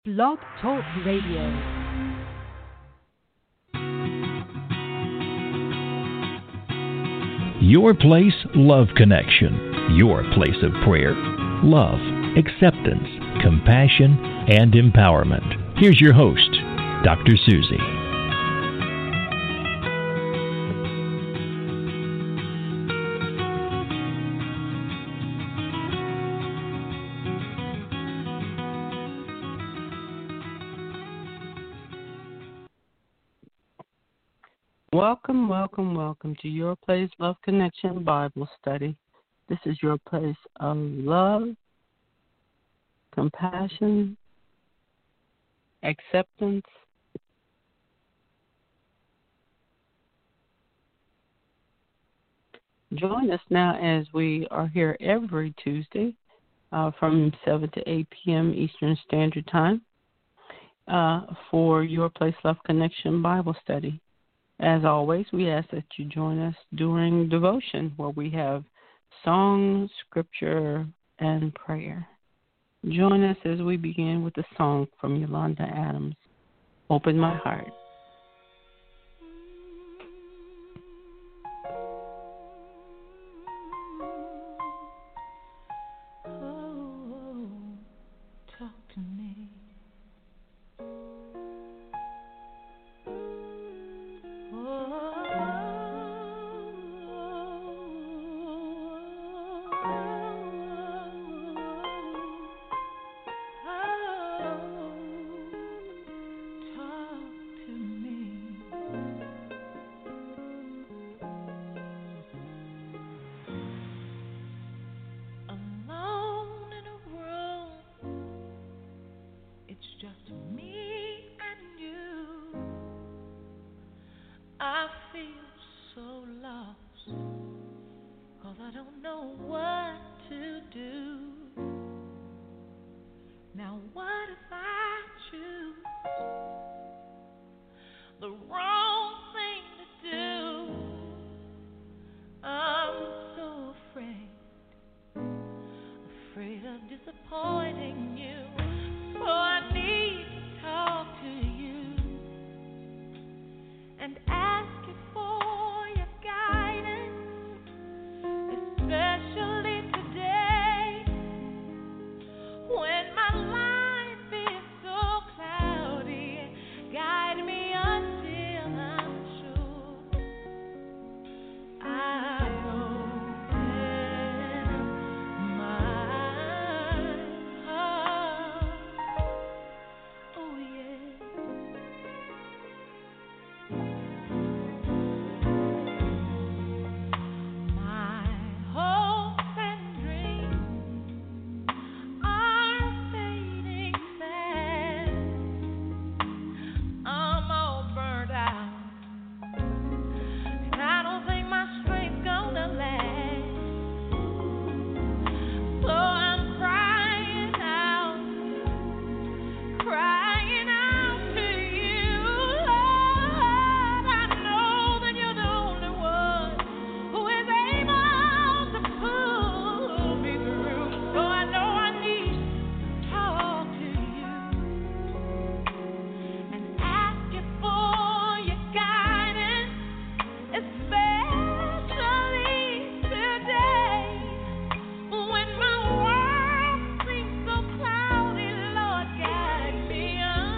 Blog Talk Radio. Your Place Love Connection. Your place of prayer, love, acceptance, compassion, and empowerment. Here's your host, Dr. Susie. Welcome to Your Place Love Connection Bible Study. This is your place of love, compassion, acceptance, join us now as we are here every Tuesday from 7 to 8 p.m. Eastern Standard Time for Your Place Love Connection Bible Study. As always, we ask that you join us during devotion, where we have song, scripture, and prayer. Join us as we begin with a song from Yolanda Adams, Open My Heart. Beyond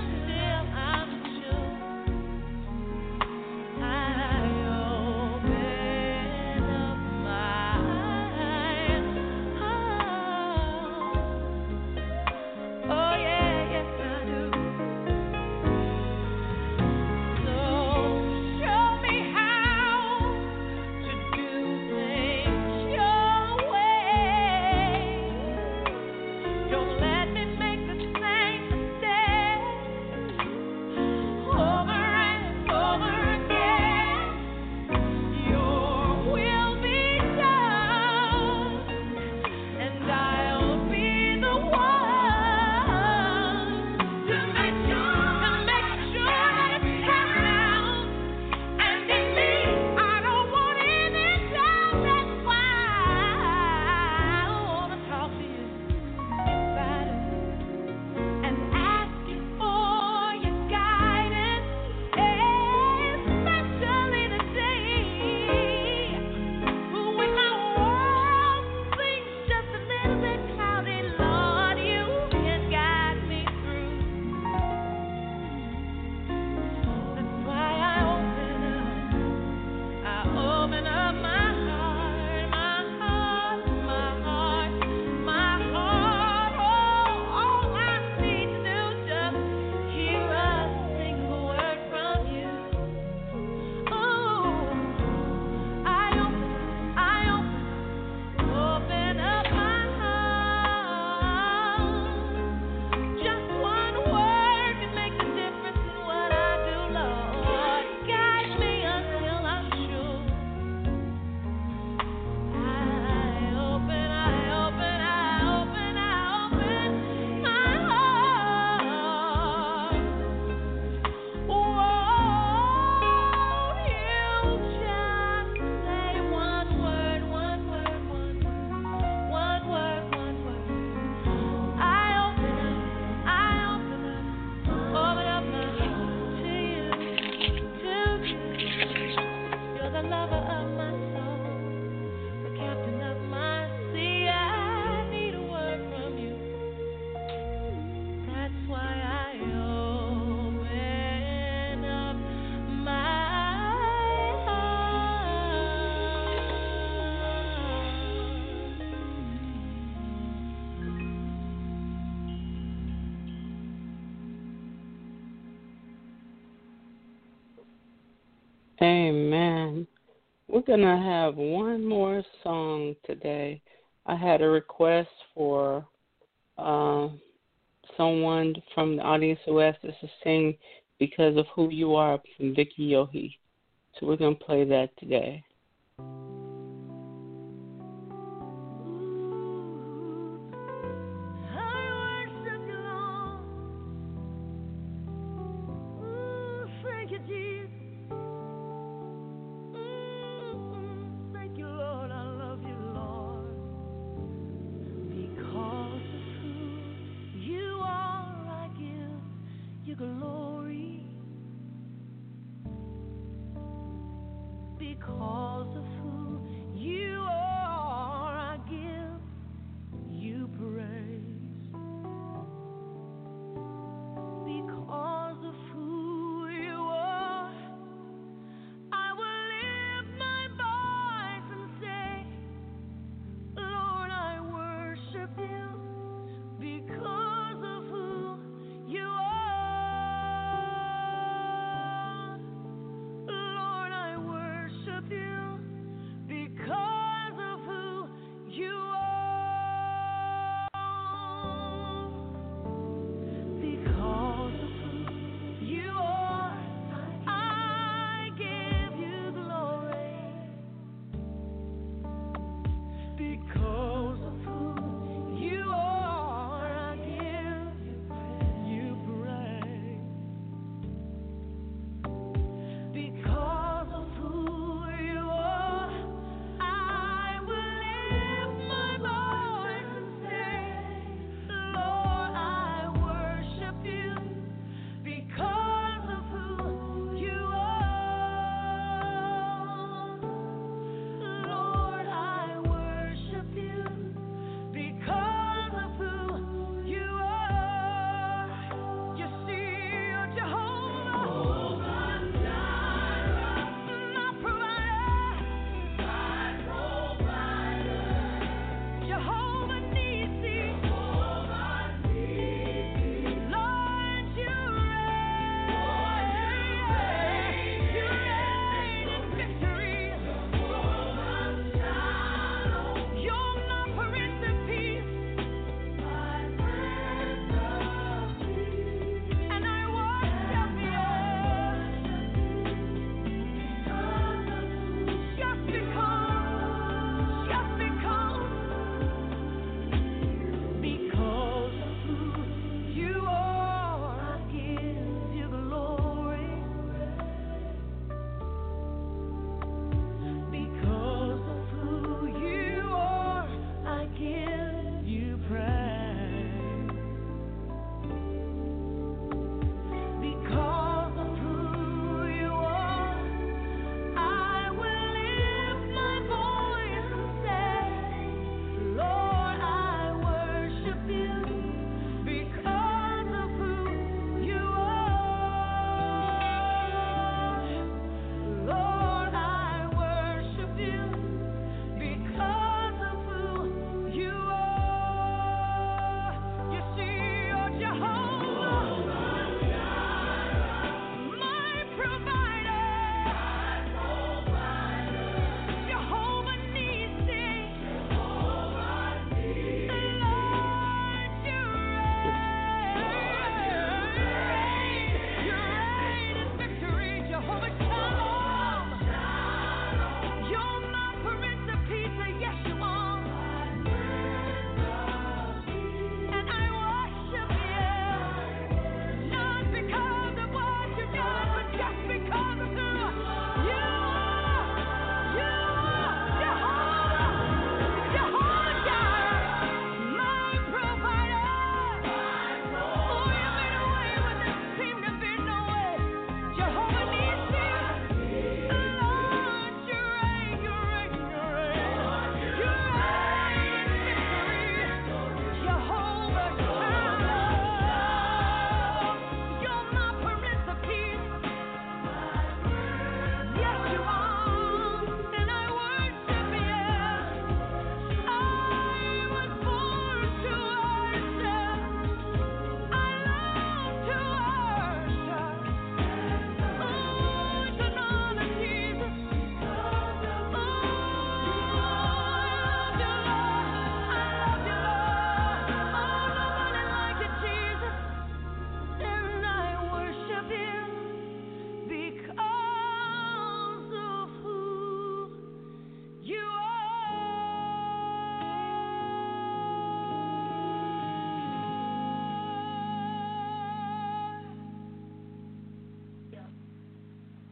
Amen. We're going to have one more song today. I had a request for someone from the audience who asked us to sing Because of Who You Are from Vicky Yohe. So we're going to play that today.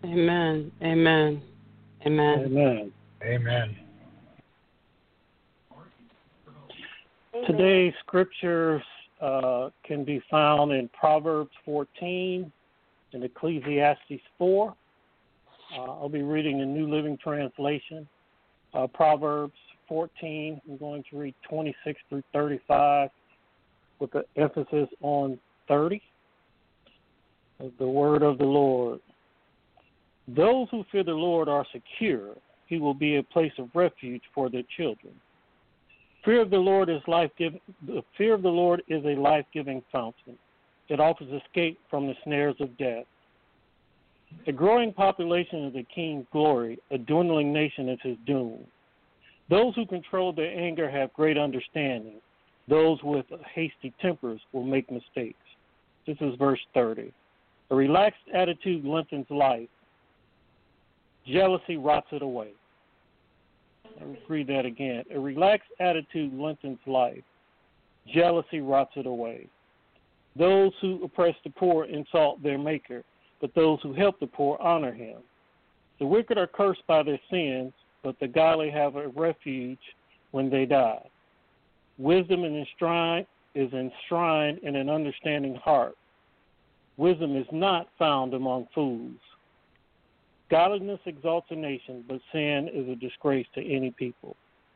Amen. Amen. Amen. Amen. Amen. Today's scriptures can be found in Proverbs 14 and Ecclesiastes 4. I'll be reading the New Living Translation. Proverbs 14, I'm going to read 26 through 35 with the emphasis on 30. The word of the Lord. Those who fear the Lord are secure. He will be a place of refuge for their children. Fear of the Lord is life-giving. The fear of the Lord is a life-giving fountain. It offers escape from the snares of death. A growing population is the king's glory. A dwindling nation is his doom. Those who control their anger have great understanding. Those with hasty tempers will make mistakes. This is verse 30. A relaxed attitude lengthens life. Jealousy rots it away. I'll read that again. A relaxed attitude lengthens life. Jealousy rots it away. Those who oppress the poor insult their maker, but those who help the poor honor him. The wicked are cursed by their sins, but the godly have a refuge when they die. Wisdom is enshrined in an understanding heart. Wisdom is not found among fools. Godliness exalts a nation, but sin is a disgrace to any people.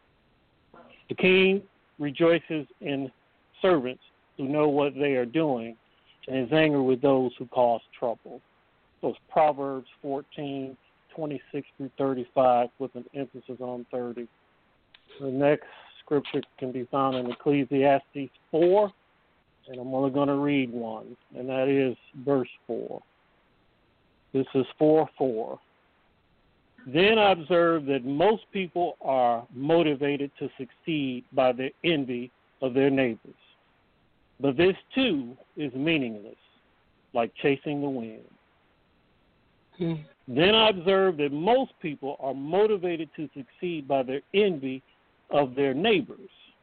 The king rejoices in servants who know what they are doing, and is angry with those who cause trouble. So it's Proverbs 14, 26 through 35, with an emphasis on 30. The next scripture can be found in Ecclesiastes 4, and I'm only going to read one, and that is verse 4. This is 4:4. Then I observed that most people are motivated to succeed by the envy of their neighbors. But this, too, is meaningless, like chasing the wind. Then I observed that most people are motivated to succeed by their envy of their neighbors.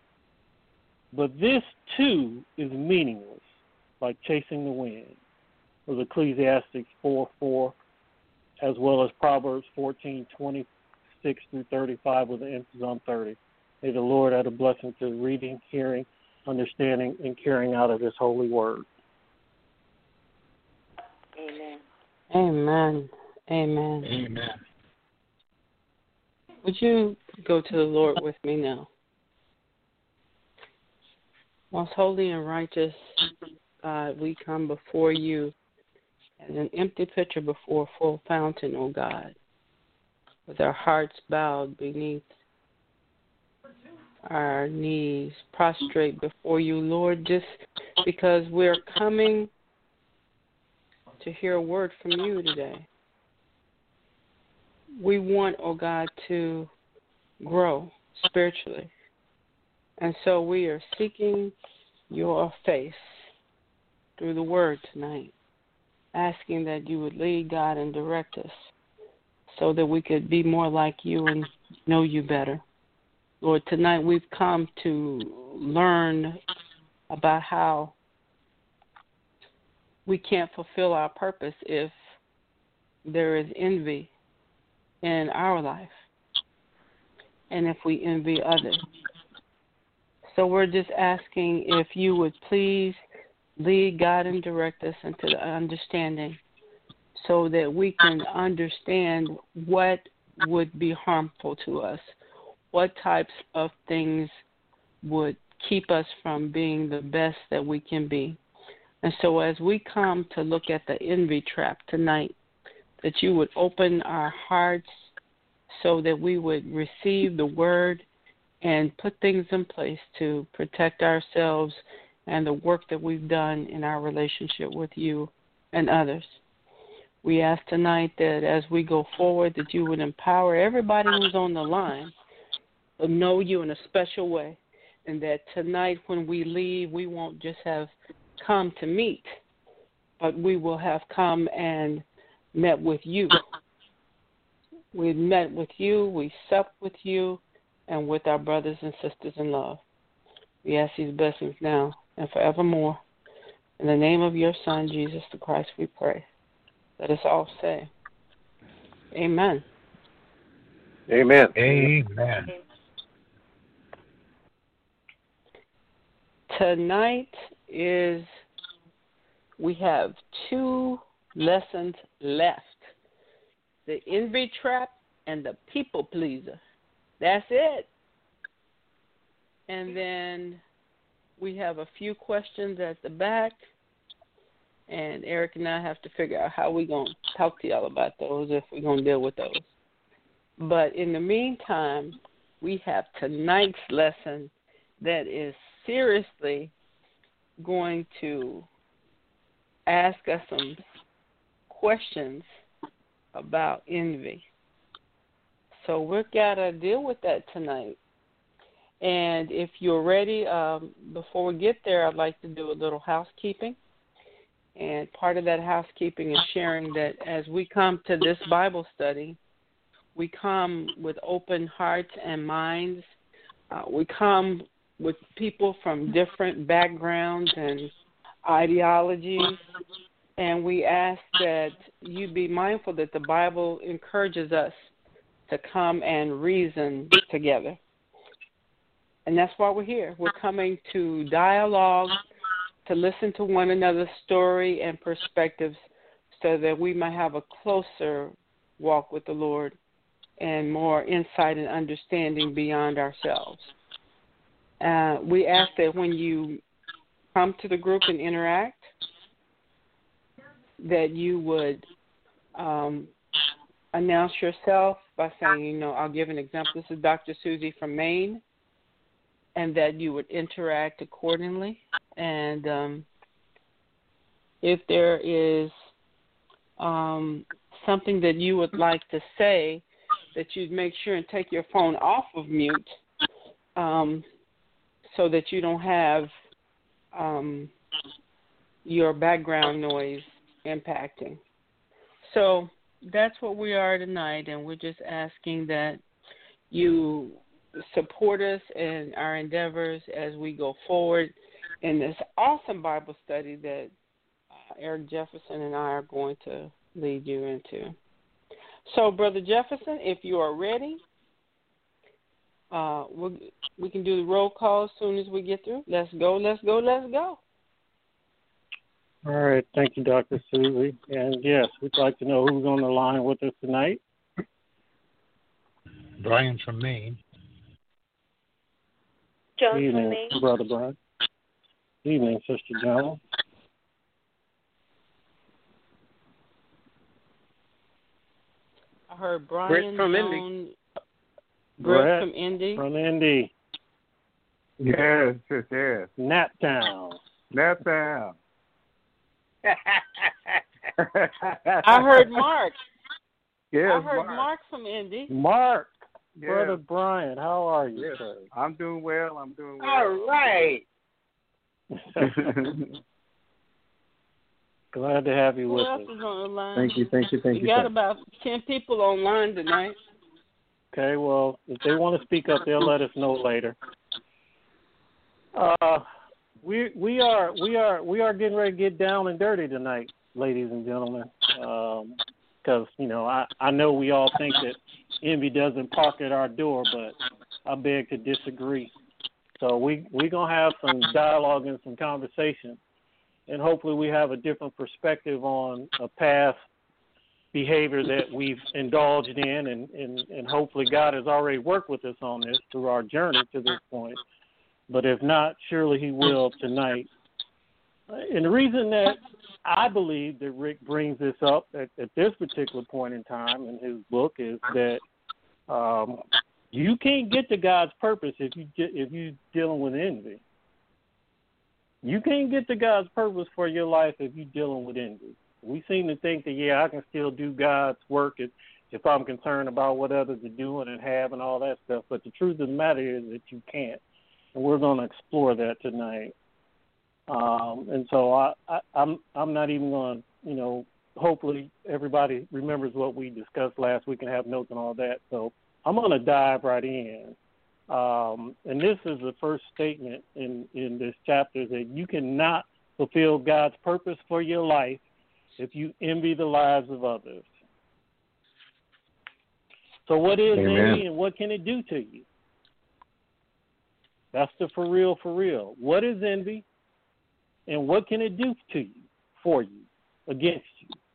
But this, too, is meaningless, like chasing the wind. It was Ecclesiastes 4:4, as well as Proverbs 14, 26 through 35, with an emphasis on 30. May the Lord add a blessing to reading, hearing, understanding, and carrying out of his holy word. Amen. Amen. Amen. Amen. Would you go to the Lord with me now? Most holy and righteous God, we come before you as an empty pitcher before a full fountain, O God, with our hearts bowed beneath our knees, prostrate before you, Lord, just because we're coming to hear a word from you today. We want, oh God, to grow spiritually. And so we are seeking your face through the word tonight, asking that you would lead, God, and direct us so that we could be more like you and know you better. Lord, tonight we've come to learn about how we can't fulfill our purpose if there is envy in our life and if we envy others. So we're just asking if you would please lead, guide, and direct us into the understanding so that we can understand what would be harmful to us, what types of things would keep us from being the best that we can be. And so as we come to look at the envy trap tonight, that you would open our hearts so that we would receive the word and put things in place to protect ourselves and the work that we've done in our relationship with you and others. We ask tonight that as we go forward, that you would empower everybody who's on the line to know you in a special way, and that tonight when we leave, we won't just have come to meet, but we will have come and met with you. We've met with you, we supped with you, and with our brothers and sisters in love. We ask these blessings now and forevermore. In the name of your Son, Jesus the Christ, we pray. Let us all say, Amen. Amen. Amen. Tonight we have 2 lessons left. The envy trap and the people pleaser. That's it. And then we have a few questions at the back. And Eric and I have to figure out how we're going to talk to y'all about those, if we're going to deal with those. But in the meantime, we have tonight's lesson that is seriously going to ask us some questions about envy. So we've got to deal with that tonight. And if you're ready, before we get there, I'd like to do a little housekeeping. And part of that housekeeping is sharing that as we come to this Bible study, we come with open hearts and minds. We come with people from different backgrounds and ideologies. And we ask that you be mindful that the Bible encourages us to come and reason together. And that's why we're here. We're coming to dialogue, to listen to one another's story and perspectives so that we might have a closer walk with the Lord and more insight and understanding beyond ourselves. We ask that when you come to the group and interact, that you would announce yourself by saying, I'll give an example. This is Dr. Susie from Maine, and that you would interact accordingly. And if there is something that you would like to say, that you'd make sure and take your phone off of mute so that you don't have your background noise impacting. So that's what we are tonight, and we're just asking that you support us in our endeavors as we go forward in this awesome Bible study that Eric Jefferson and I are going to lead you into. So, Brother Jefferson, if you are ready, we can do the roll call as soon as we get through. Let's go, let's go, let's go. All right. Thank you, Dr. Susie. And, yes, we'd like to know who's on the line with us tonight. Brian from Maine. Joan Evening, from Maine. Brother Brian. Evening, Sister Joan. I heard Brian from Joan, Indy. Brett from Indy. From Indy. Yes. Naptown. Naptown. I heard Mark. Yes, I heard Mark from Indy. Mark. Yes. Brother Brian, how are you, Yes. sir? I'm doing well. All right. Glad to have you Who with else us. is on the line? Thank you. We got about 10 people online tonight. Okay, well, if they want to speak up, they'll let us know later. We are getting ready to get down and dirty tonight, ladies and gentlemen. Because I know we all think that envy doesn't park at our door, but I beg to disagree. So we're gonna have some dialogue and some conversation, and hopefully we have a different perspective on a past behavior that we've indulged in, and hopefully God has already worked with us on this through our journey to this point. But if not, surely he will tonight. And the reason that I believe that Rick brings this up at this particular point in time in his book is that you can't get to God's purpose if you're dealing with envy. You can't get to God's purpose for your life if you're dealing with envy. We seem to think that, I can still do God's work if I'm concerned about what others are doing and have and all that stuff. But the truth of the matter is that you can't. And we're going to explore that tonight. And so I'm not even going to, hopefully everybody remembers what we discussed last week and have notes and all that. So I'm going to dive right in. And this is the first statement in this chapter, that you cannot fulfill God's purpose for your life if you envy the lives of others. So what is Amen. envy and what can it do to you? That's the for real, for real. What is envy and what can it do to you, for you, against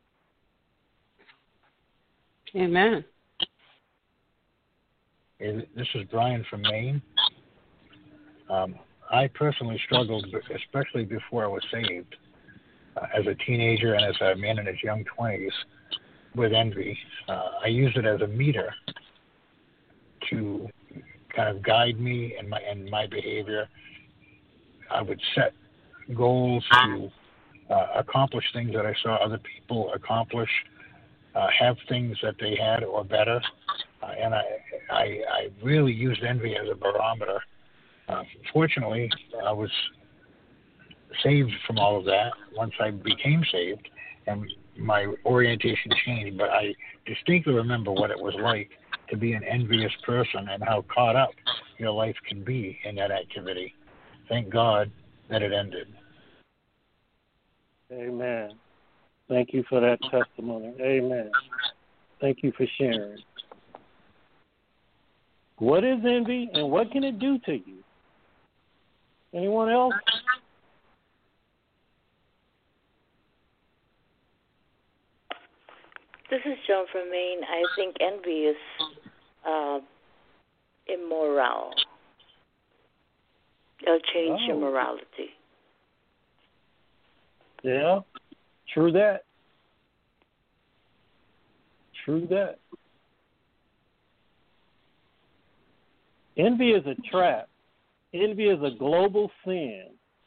you? Amen. This is Brian from Maine. I personally struggled, especially before I was saved, as a teenager and as a man in his young 20s, with envy. I used it as a meter to kind of guide me in my behavior. I would set goals to accomplish things that I saw other people accomplish, have things that they had or better, and I really used envy as a barometer. Fortunately, I was saved from all of that once I became saved, and my orientation changed. But I distinctly remember what it was like to be an envious person and how caught up your life can be in that activity. Thank God that it ended. Amen. Thank you for that testimony. Amen. Thank you for sharing. What is envy and what can it do to you? Anyone else? This is Joan from Maine. I think envy is immoral. It'll change your morality. Yeah, true that. True that. Envy is a trap. Envy is a global sin.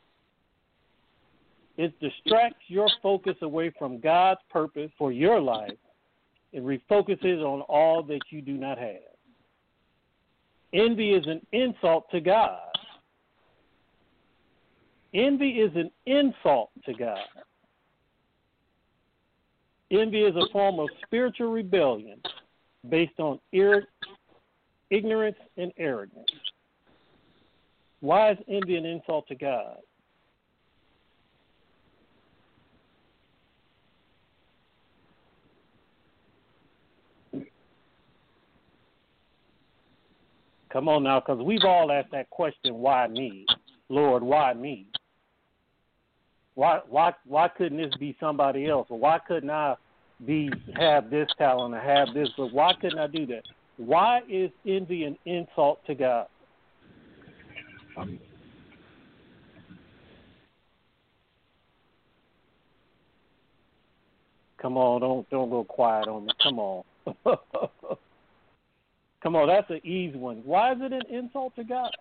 It distracts your focus away from God's purpose for your life and refocuses on all that you do not have. Envy is an insult to God. Envy is an insult to God. Envy is a form of spiritual rebellion based on ignorance and arrogance. Why is envy an insult to God? Come on now, because we've all asked that question, why me? Lord, why me? Why couldn't this be somebody else? Or why couldn't I have this talent or have this? But why couldn't I do that? Why is envy an insult to God? Come on, don't go quiet on me. Come on. Come on, that's an easy one. Why is it an insult to God?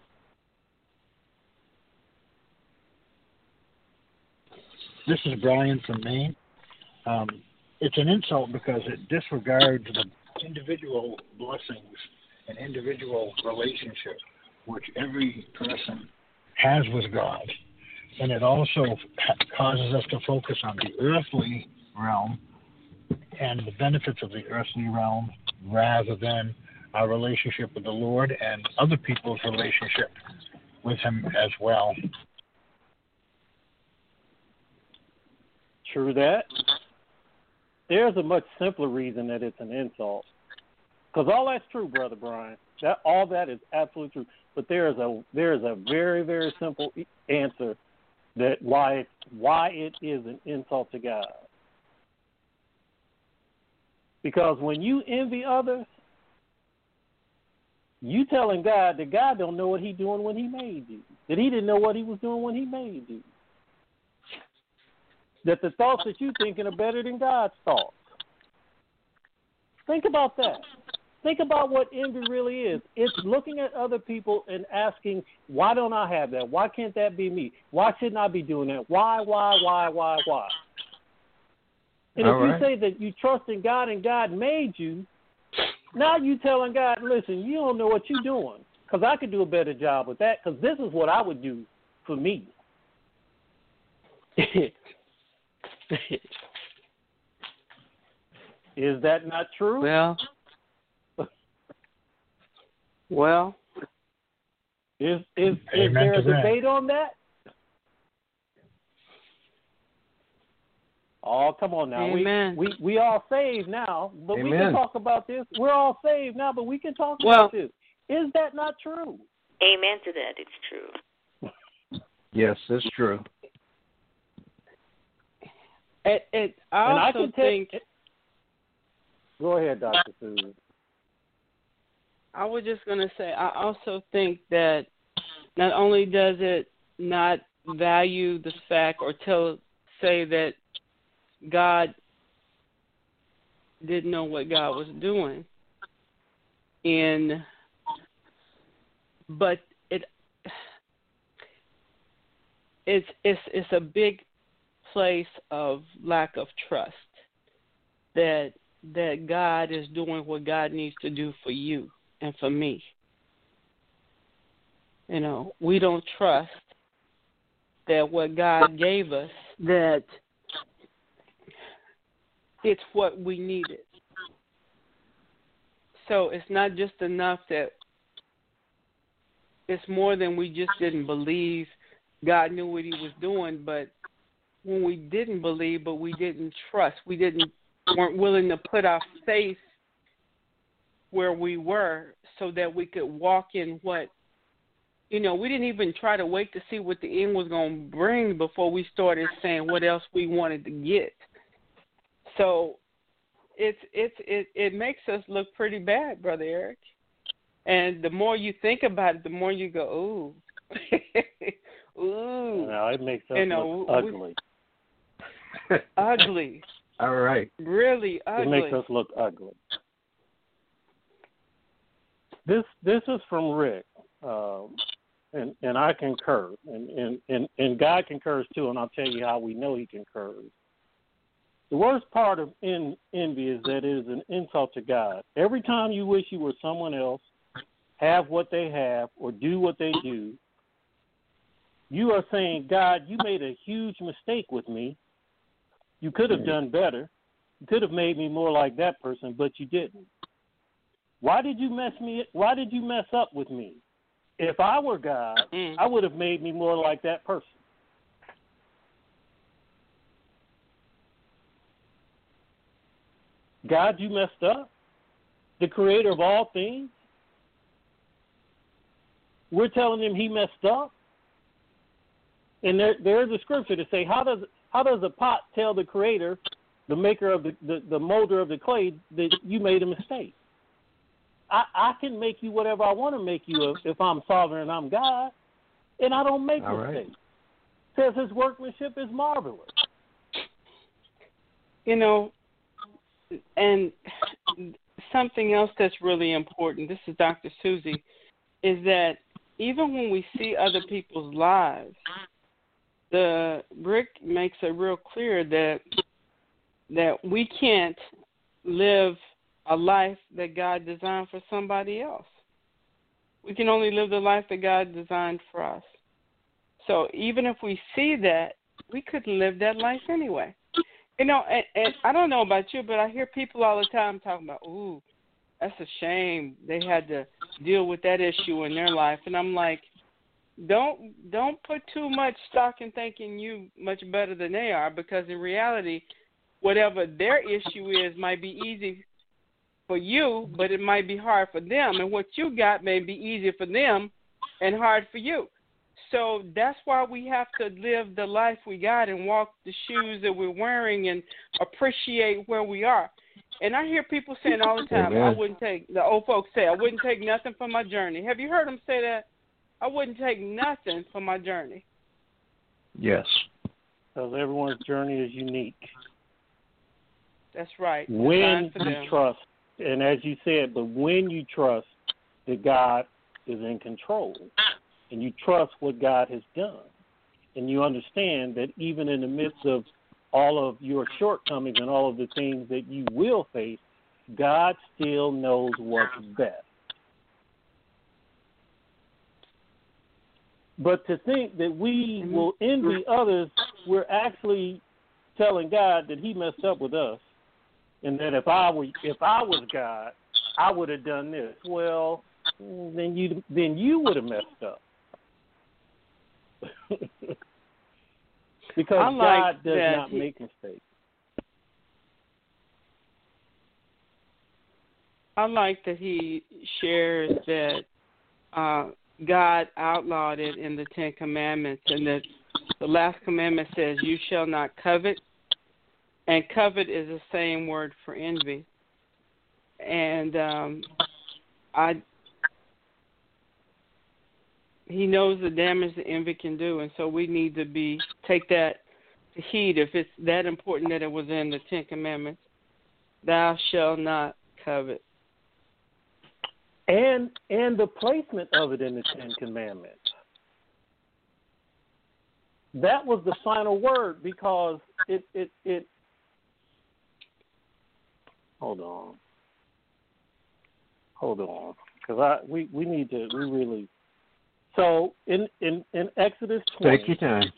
This is Brian from Maine. It's an insult because it disregards the individual blessings and individual relationship which every person has with God. And it also causes us to focus on the earthly realm and the benefits of the earthly realm rather than our relationship with the Lord and other people's relationship with Him as well. True that. There's a much simpler reason that it's an insult. Because all that's true, Brother Brian. All that is absolutely true. But there is a very, very simple answer that why it is an insult to God. Because when you envy others, you telling God that God don't know what He's doing when He made you. That He didn't know what He was doing when He made you. That the thoughts that you're thinking are better than God's thoughts. Think about that. Think about what envy really is. It's looking at other people and asking, why don't I have that? Why can't that be me? Why shouldn't I be doing that? Why? And if you say that you trust in God and God made you, now you telling God, listen, you don't know what you're doing because I could do a better job with that because this is what I would do for me. Is that not true? Well, is there a debate on that? Oh, come on now. Amen. We all saved now, but we Amen. can talk about this. We're all saved now, but we can talk about this. Is that not true? Amen to that. It's true. Yes, it's true. I also think. Go ahead, Dr. Susan. I was just going to say, I also think that not only does it not value the fact or say that God didn't know what God was doing, but it's a big place of lack of trust that God is doing what God needs to do for you and for me. You know, we don't trust that what God gave us, that it's what we needed. So it's not just enough that it's more than we just didn't believe God knew what he was doing, but when we didn't believe, but we didn't trust, weren't willing to put our faith where we were so that we could walk in what, we didn't even try to wait to see what the end was going to bring before we started saying what else we wanted to get. So it makes us look pretty bad, Brother Eric. And the more you think about it, the more you go, ooh. Ooh. No, it makes us look ugly. Ugly. All right. Really ugly. It makes us look ugly. This is from Rick, and I concur, and God concurs too, and I'll tell you how we know he concurs. The worst part of envy is that it is an insult to God. Every time you wish you were someone else, have what they have, or do what they do, you are saying, God, you made a huge mistake with me. You could have done better. You could have made me more like that person, but you didn't. Why did you mess up with me? If I were God, I would have made me more like that person. God, you messed up. The creator of all things. We're telling him he messed up. And there's a scripture to say, how does a pot tell the creator, the maker of the molder of the clay, that you made a mistake? I can make you whatever I want to make you if I'm sovereign and I'm God, and I don't make mistakes. It says his workmanship is marvelous. And something else that's really important, this is Dr. Susie, is that even when we see other people's lives, Rick makes it real clear that we can't live a life that God designed for somebody else. We can only live the life that God designed for us. So even if we see that, we couldn't live that life anyway. And I don't know about you, but I hear people all the time talking about, ooh, that's a shame they had to deal with that issue in their life. And I'm like, don't put too much stock in thinking you much better than they are, because in reality, whatever their issue is might be easy for you, but it might be hard for them. And what you got may be easier for them and hard for you. So that's why we have to live the life we got and walk the shoes that we're wearing and appreciate where we are. And I hear people saying all the time, the old folks say, I wouldn't take nothing for my journey. Have you heard them say that? I wouldn't take nothing for my journey. Yes. Because everyone's journey is unique. That's right. When you trust, and as you said, but when you trust that God is in control, and you trust what God has done, and you understand that even in the midst of all of your shortcomings and all of the things that you will face, God still knows what's best. But to think that we will envy others, we're actually telling God that he messed up with us, and that if I was God, I would have done this. Well, then you would have messed up. Because God does not make mistakes. I like that he shares that God outlawed it in the Ten Commandments, and that the last commandment says, "You shall not covet," and covet is the same word for envy. And he knows the damage that envy can do, and so we need to take that to heed. If it's that important that it was in the Ten Commandments, thou shalt not covet. And the placement of it in the Ten Commandments. That was the final word, because it hold on, because we really. So in Exodus 20, take your time.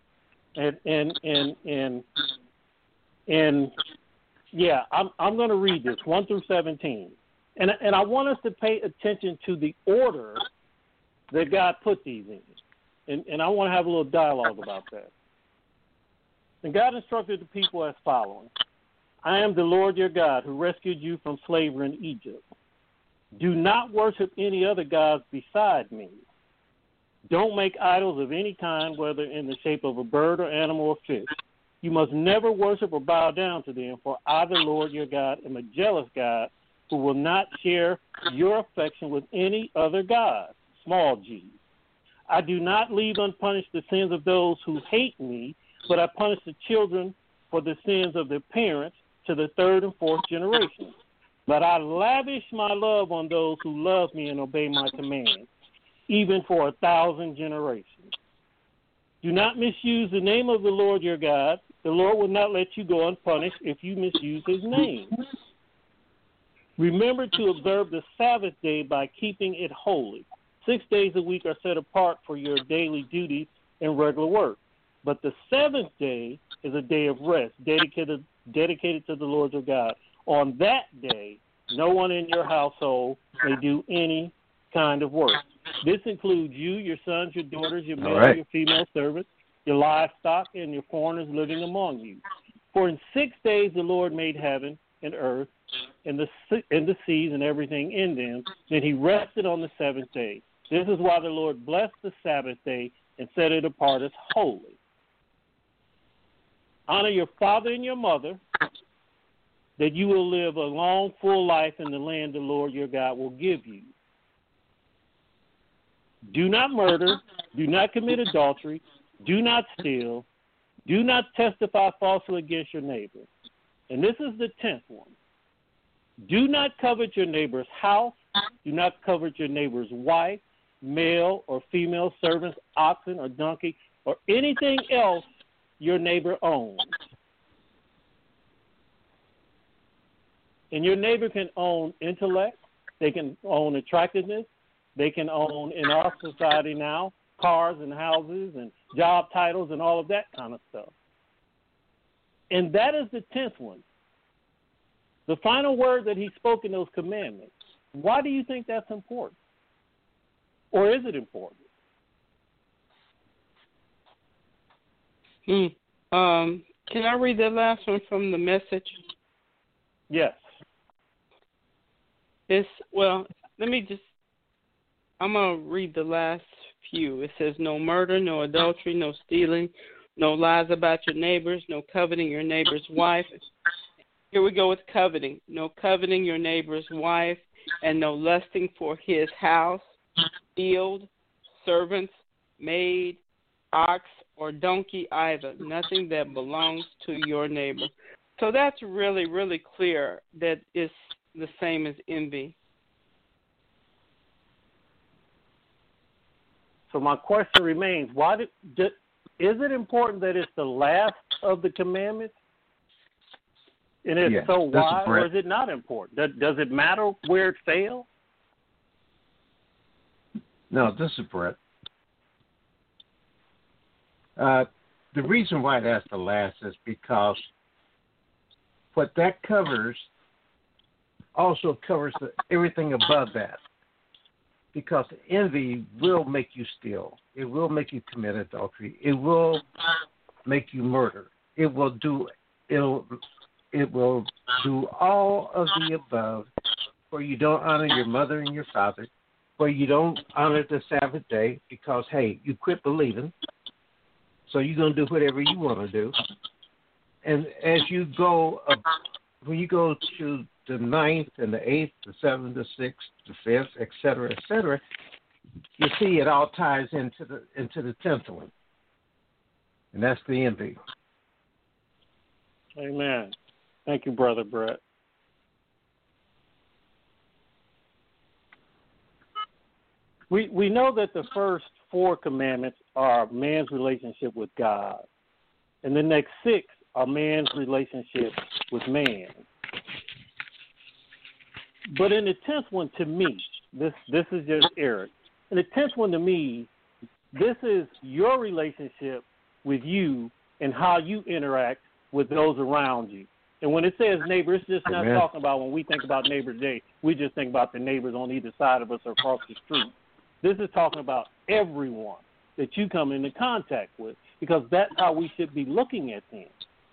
And yeah, I'm going to read this 1 through 17, and I want us to pay attention to the order that God put these in, and I want to have a little dialogue about that. And God instructed the people as following: I am the Lord your God who rescued you from slavery in Egypt. Do not worship any other gods beside me. Don't make idols of any kind, whether in the shape of a bird or animal or fish. You must never worship or bow down to them, for I, the Lord your God, am a jealous God who will not share your affection with any other god, small g. I do not leave unpunished the sins of those who hate me, but I punish the children for the sins of their parents to the third and fourth generation. But I lavish my love on those who love me and obey my commands, even for 1,000 generations. Do not misuse the name of the Lord your God. The Lord will not let you go unpunished if you misuse his name. Remember to observe the Sabbath day by keeping it holy. 6 days a week are set apart for your daily duties and regular work. But the seventh day is a day of rest, dedicated to the Lord your God. On that day, no one in your household may do any kind of work. This includes you, your sons, your daughters, your male and your female servants, your livestock, and your foreigners living among you. For in 6 days the Lord made heaven and earth and the seas and everything in them. Then he rested on the seventh day. This is why the Lord blessed the Sabbath day and set it apart as holy. Honor your father and your mother, that you will live a long, full life in the land the Lord your God will give you. Do not murder, do not commit adultery, do not steal, do not testify falsely against your neighbor. And this is the 10th one. Do not covet your neighbor's house, do not covet your neighbor's wife, male or female servants, oxen or donkey, or anything else your neighbor owns. And your neighbor can own intellect, they can own attractiveness, they can own, in our society now, cars and houses and job titles and all of that kind of stuff. And that is the 10th one. The final word that he spoke in those commandments. Why do you think that's important? Or is it important? Can I read the last one from the Message? Yes. I'm going to read the last few. It says, no murder, no adultery, no stealing, no lies about your neighbors, no coveting your neighbor's wife. Here we go with coveting. No coveting your neighbor's wife, and no lusting for his house, field, servants, maid, ox, or donkey either. Nothing that belongs to your neighbor. So that's really, really clear that it's the same as envy. So my question remains, is it important that it's the last of the commandments? And if so, why? Or is it not important? Does it matter where it fails? No, this is Brett. The reason why that's the last is because what that covers also covers everything above that. Because envy will make you steal. It will make you commit adultery. It will make you murder. It will do all of the above where you don't honor your mother and your father, where you don't honor the Sabbath day because, hey, you quit believing, so you're going to do whatever you want to do. And as you go, when you go to the 9th and the 8th, the 7th, the 6th, the 5th, et cetera, you see it all ties into the 10th one. And that's the envy. Amen. Thank you, Brother Brett. We know that the first 4 commandments are man's relationship with God, and the next 6 are man's relationship with man. But in the 10th one, to me, this is just Eric. In the 10th one, to me, this is your relationship with you and how you interact with those around you. And when it says neighbor, it's just not talking about when we think about neighbor today, we just think about the neighbors on either side of us or across the street. This is talking about everyone that you come into contact with, because that's how we should be looking at things.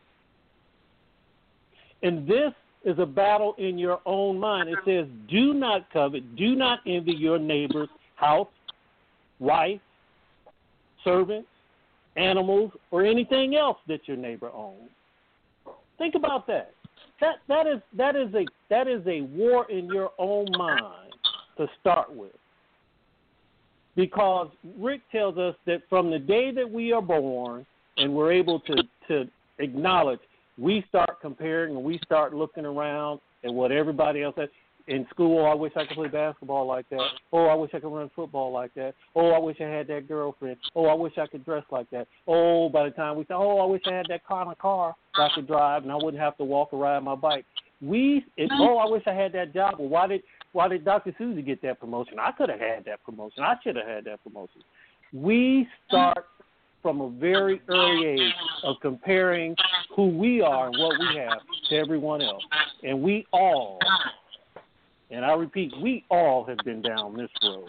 And this is a battle in your own mind. It says, do not covet, do not envy your neighbor's house, wife, servants, animals, or anything else that your neighbor owns. Think about that. That is a war in your own mind to start with. Because Rick tells us that from the day that we are born and we're able to acknowledge, we start comparing and we start looking around at what everybody else has. In school, I wish I could play basketball like that. Oh, I wish I could run football like that. Oh, I wish I had that girlfriend. Oh, I wish I could dress like that. Oh, by the time we say, oh, I wish I had that kind of car that I could drive and I wouldn't have to walk or ride my bike. Oh, I wish I had that job. Well, why did Dr. Susie get that promotion? I could have had that promotion. I should have had that promotion. We start from a very early age of comparing who we are and what we have to everyone else. And we all, and I repeat, we all have been down this road.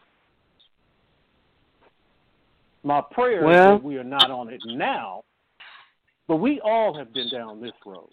My prayer is that we are not on it now, but we all have been down this road.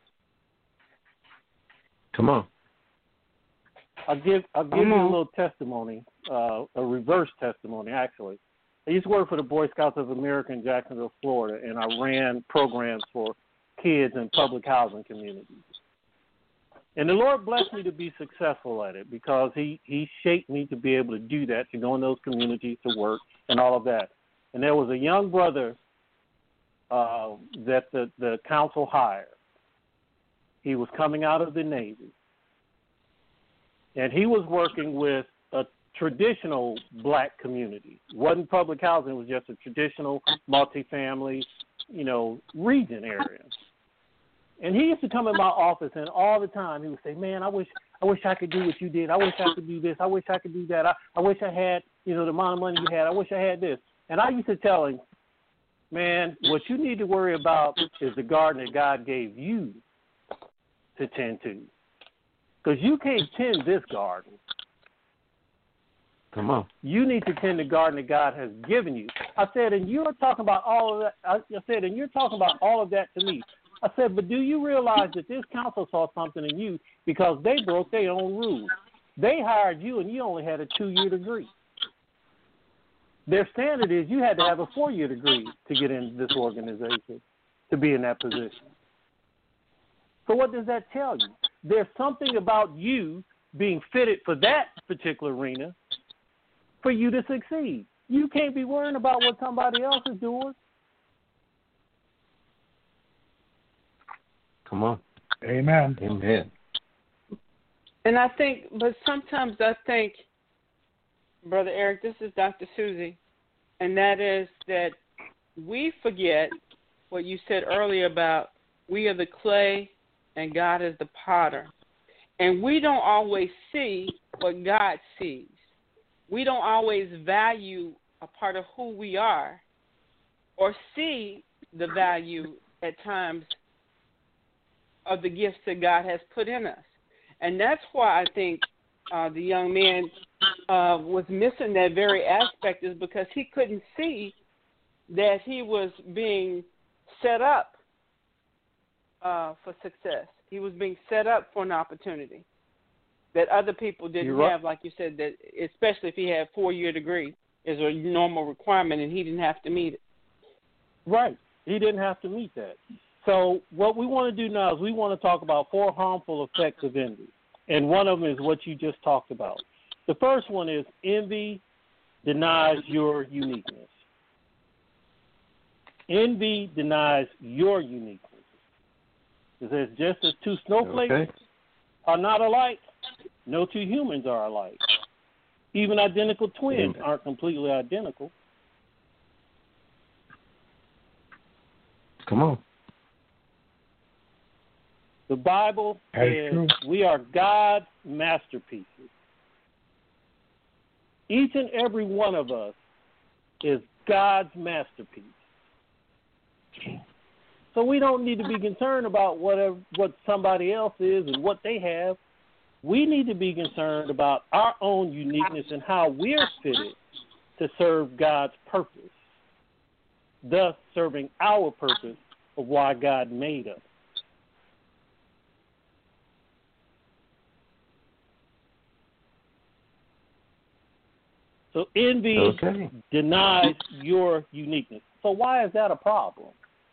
Come on. I'll give you a little testimony, a reverse testimony, actually. I used to work for the Boy Scouts of America in Jacksonville, Florida, and I ran programs for kids in public housing communities. And the Lord blessed me to be successful at it because he shaped me to be able to do that, to go in those communities, to work, and all of that. And there was a young brother that the council hired. He was coming out of the Navy. And he was working with a traditional black community. It wasn't public housing, it was just a traditional multifamily, region area. And he used to come in my office, and all the time he would say, man, I wish I could do what you did. I wish I could do this. I wish I could do that. I wish I had, the amount of money you had. I wish I had this. And I used to tell him, man, what you need to worry about is the garden that God gave you to tend to. Because you can't tend this garden. Come on. You need to tend the garden that God has given you. I said, and you're talking about all of that. I said, and you're talking about all of that to me. I said, but do you realize that this council saw something in you because they broke their own rules? They hired you, and you only had a 2-year degree. Their standard is you had to have a 4-year degree to get in this organization, to be in that position. So what does that tell you? There's something about you being fitted for that particular arena for you to succeed. You can't be worrying about what somebody else is doing. Come on. Amen. Amen. And sometimes I think, Brother Eric, this is Dr. Susie, and that is that we forget what you said earlier about we are the clay and God is the potter. And we don't always see what God sees. We don't always value a part of who we are or see the value at times of the gifts that God has put in us. And that's why I think the young man was missing that very aspect, is because he couldn't see that he was being set up for success. He was being set up for an opportunity. that other people didn't You're right. have, like you said, that especially if he had a 4-year degree is a normal requirement and he didn't have to meet it. Right. He didn't have to meet that. So what we want to do now is we want to talk about 4 harmful effects of envy. And one of them is what you just talked about. The first one is envy denies your uniqueness. Envy denies your uniqueness. It says just as 2 snowflakes are not alike, no 2 humans are alike. Even identical twins aren't completely identical. Come on. The Bible says we are God's masterpieces. Each and every one of us is God's masterpiece. So we don't need to be concerned about what somebody else is and what they have. We need to be concerned about our own uniqueness and how we're fitted to serve God's purpose, thus serving our purpose of why God made us. So envy denies your uniqueness. So why is that a problem?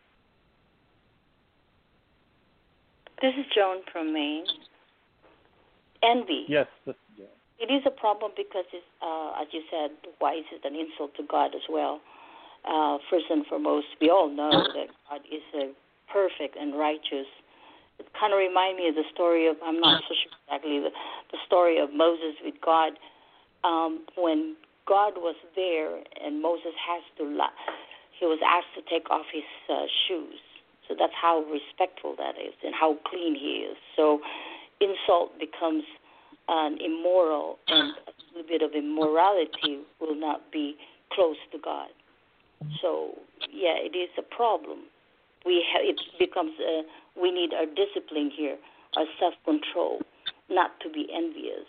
This is Joan from Maine. Envy. Yes. It is a problem because, it's, as you said, why is it an insult to God as well? First and foremost, we all know that God is perfect and righteous. It kind of reminds me of the story of, I'm not so sure exactly, the story of Moses with God when God was there and Moses he was asked to take off his shoes. So that's how respectful that is and how clean he is. So insult becomes immoral, and a little bit of immorality will not be close to God. So, yeah, it is a problem. It becomes we need our discipline here, our self-control, not to be envious.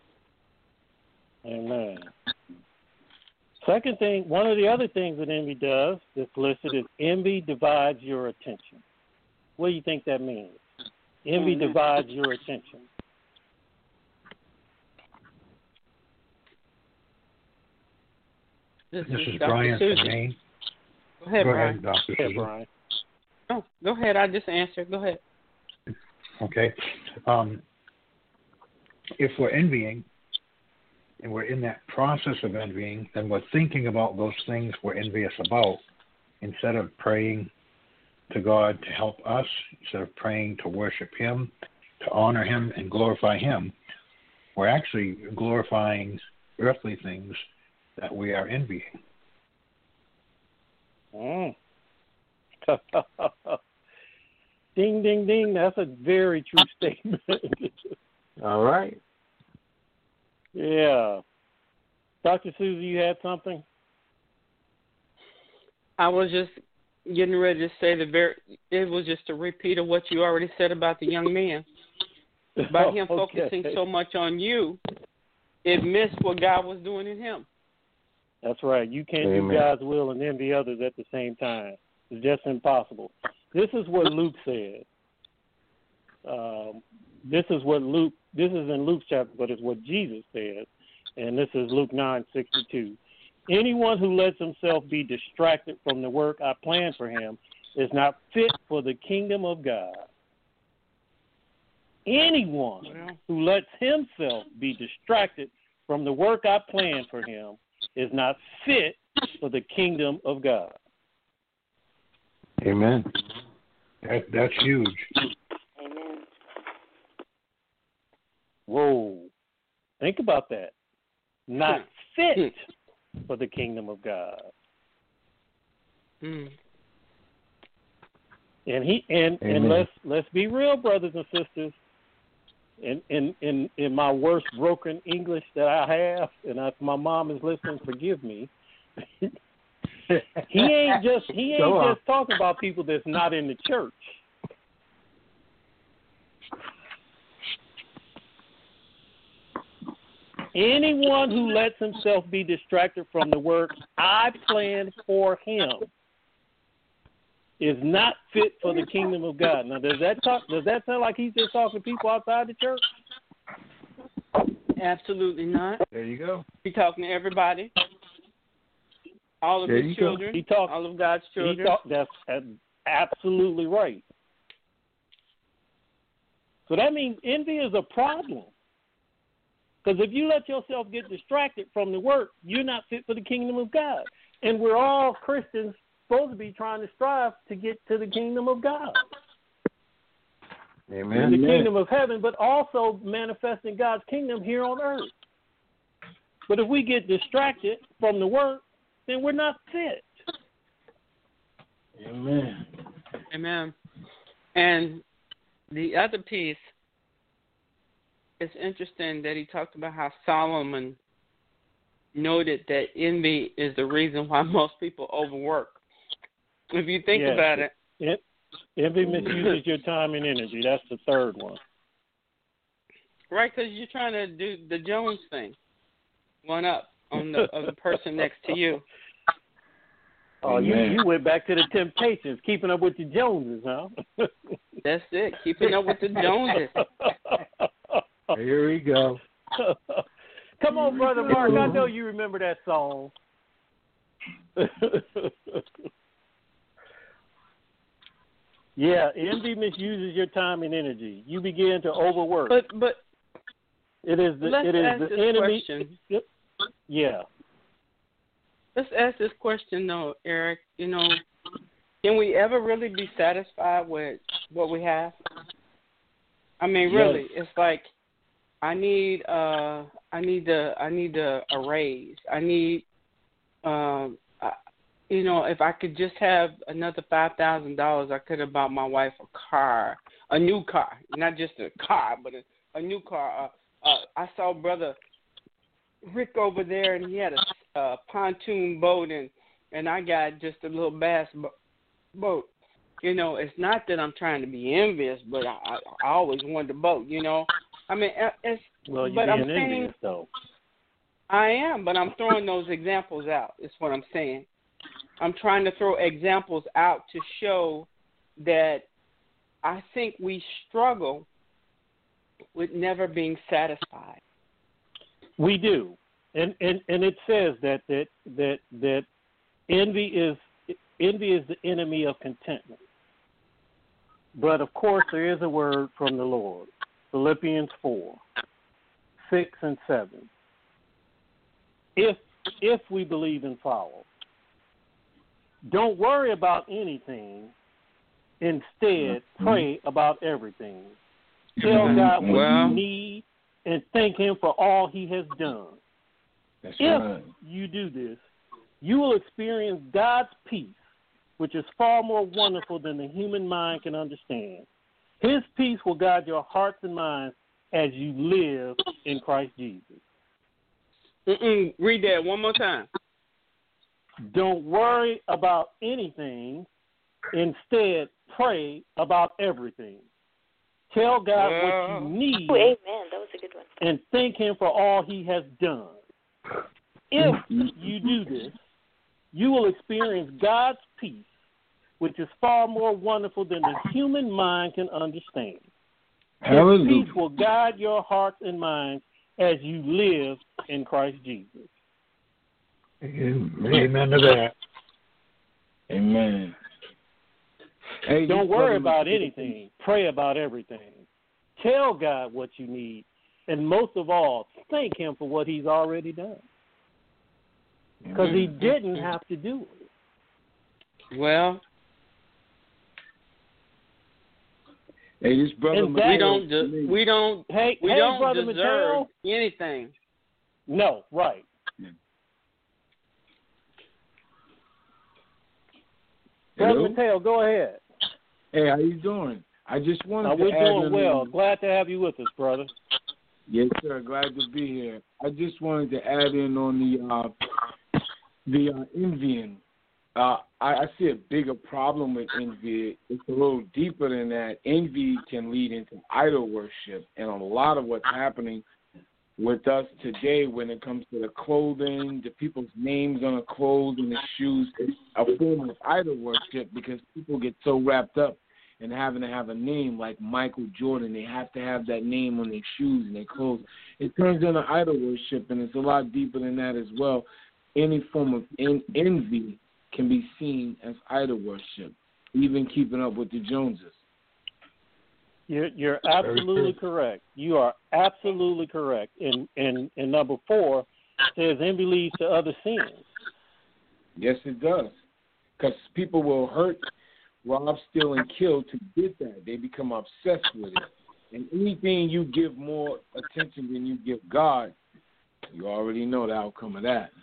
Amen. Second thing, one of the other things that envy does that's listed is envy divides your attention. What do you think that means? Envy divides your attention. This is Brian from Maine. Go ahead, Brian. Dr. Susan. Brian. Oh, go ahead. I just answered. Go ahead. Okay. If we're envying, and we're in that process of envying, then we're thinking about those things we're envious about instead of praying to God to help us, instead of praying to worship Him, to honor Him and glorify Him. We're actually glorifying earthly things that we are envying. Ding, ding, ding. That's a very true statement. All right. Yeah. Dr. Susie, you had something? I was just getting ready to say it was just a repeat of what you already said about the young man. By him focusing so much on you, it missed what God was doing in him. That's right. You can't do God's will and envy others at the same time. It's just impossible. This is what Luke said. This is in Luke's chapter, but it's what Jesus said. And this is Luke 9:62. Anyone who lets himself be distracted from the work I planned for him is not fit for the kingdom of God. Anyone who lets himself be distracted from the work I planned for him is not fit for the kingdom of God. Amen. That's huge. Amen. Whoa. Think about that. Not fit for the kingdom of God. And let's be real, brothers and sisters. In my worst broken English that I have, and if my mom is listening, forgive me. He ain't just talking about people that's not in the church. Anyone who lets himself be distracted from the work I planned for him is not fit for the kingdom of God. Now, does that sound like he's just talking to people outside the church? Absolutely not. There you go. He's talking to everybody. All of his children. All of God's children. That's absolutely right. So that means envy is a problem. Because if you let yourself get distracted from the work, you're not fit for the kingdom of God. And we're all Christians supposed to be trying to strive to get to the kingdom of God. Amen. The kingdom of heaven, but also manifesting God's kingdom here on earth. But if we get distracted from the work, then we're not fit. Amen. Amen. And the other piece, it's interesting that he talked about how Solomon noted that envy is the reason why most people overwork. If you think about it. Envy misuses your time and energy. That's the third one. Right, because you're trying to do the Jones thing. One up on the person next to you. Oh, you went back to the Temptations, keeping up with the Joneses, huh? That's it, keeping up with the Joneses. Here we go. Come on, Brother Mark. I know you remember that song. Yeah, envy misuses your time and energy. You begin to overwork. But it is the enemy. Question. Yeah. Let's ask this question though, Eric. You know, can we ever really be satisfied with what we have? I mean, really, It's like I need a raise. I need if I could just have another $5,000, I could have bought my wife a new car, not just a car, but a new car. I saw Brother Rick over there, and he had a pontoon boat, and I got just a little bass boat. You know, it's not that I'm trying to be envious, but I always wanted the boat. You know, I mean, it's. Well, you're but being I'm saying, envious, though. I am, but I'm throwing those examples out. Is what I'm saying. I'm trying to throw examples out to show that I think we struggle with never being satisfied. We do, and it says that envy is the enemy of contentment. But of course, there is a word from the Lord, Philippians 4:6-7. If we believe and follow, don't worry about anything. Instead, pray about everything. Tell God what you need and thank Him for all He has done. If you do this, you will experience God's peace, which is far more wonderful than the human mind can understand. His peace will guide your hearts and minds as you live in Christ Jesus. Read that one more time. Don't worry about anything. Instead, pray about everything. Tell God what you need. Oh, amen. That was a good one. And thank Him for all He has done. If you do this, you will experience God's peace, which is far more wonderful than the human mind can understand. His peace will guide your hearts and minds as you live in Christ Jesus. Amen to that. Amen. Hey, don't worry about anything. Pray about everything. Tell God what you need. And most of all, thank Him for what He's already done. Because He didn't have to do it. Well, hey, this brother, we don't Brother deserve Mateo, anything. No, right. Brother Mateo, go ahead. Hey, how you doing? I just wanted to we're add doing well. Glad to have you with us, brother. Yes, sir. Glad to be here. I just wanted to add in on the envying. I see a bigger problem with envy. It's a little deeper than that. Envy can lead into idol worship, and a lot of what's happening with us today when it comes to the clothing, the people's names on the clothes and the shoes, it's a form of idol worship because people get so wrapped up and having to have a name like Michael Jordan. They have to have that name on their shoes and their clothes. It turns into idol worship, and it's a lot deeper than that as well. Any form of envy can be seen as idol worship, even keeping up with the Joneses. You're absolutely correct. You are absolutely correct. And number 4 says envy leads to other sins. Yes, it does. Because people will hurt, rob, steal, and kill to get that. They become obsessed with it. And anything you give more attention than you give God, you already know the outcome of that.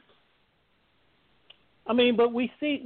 I mean, but we see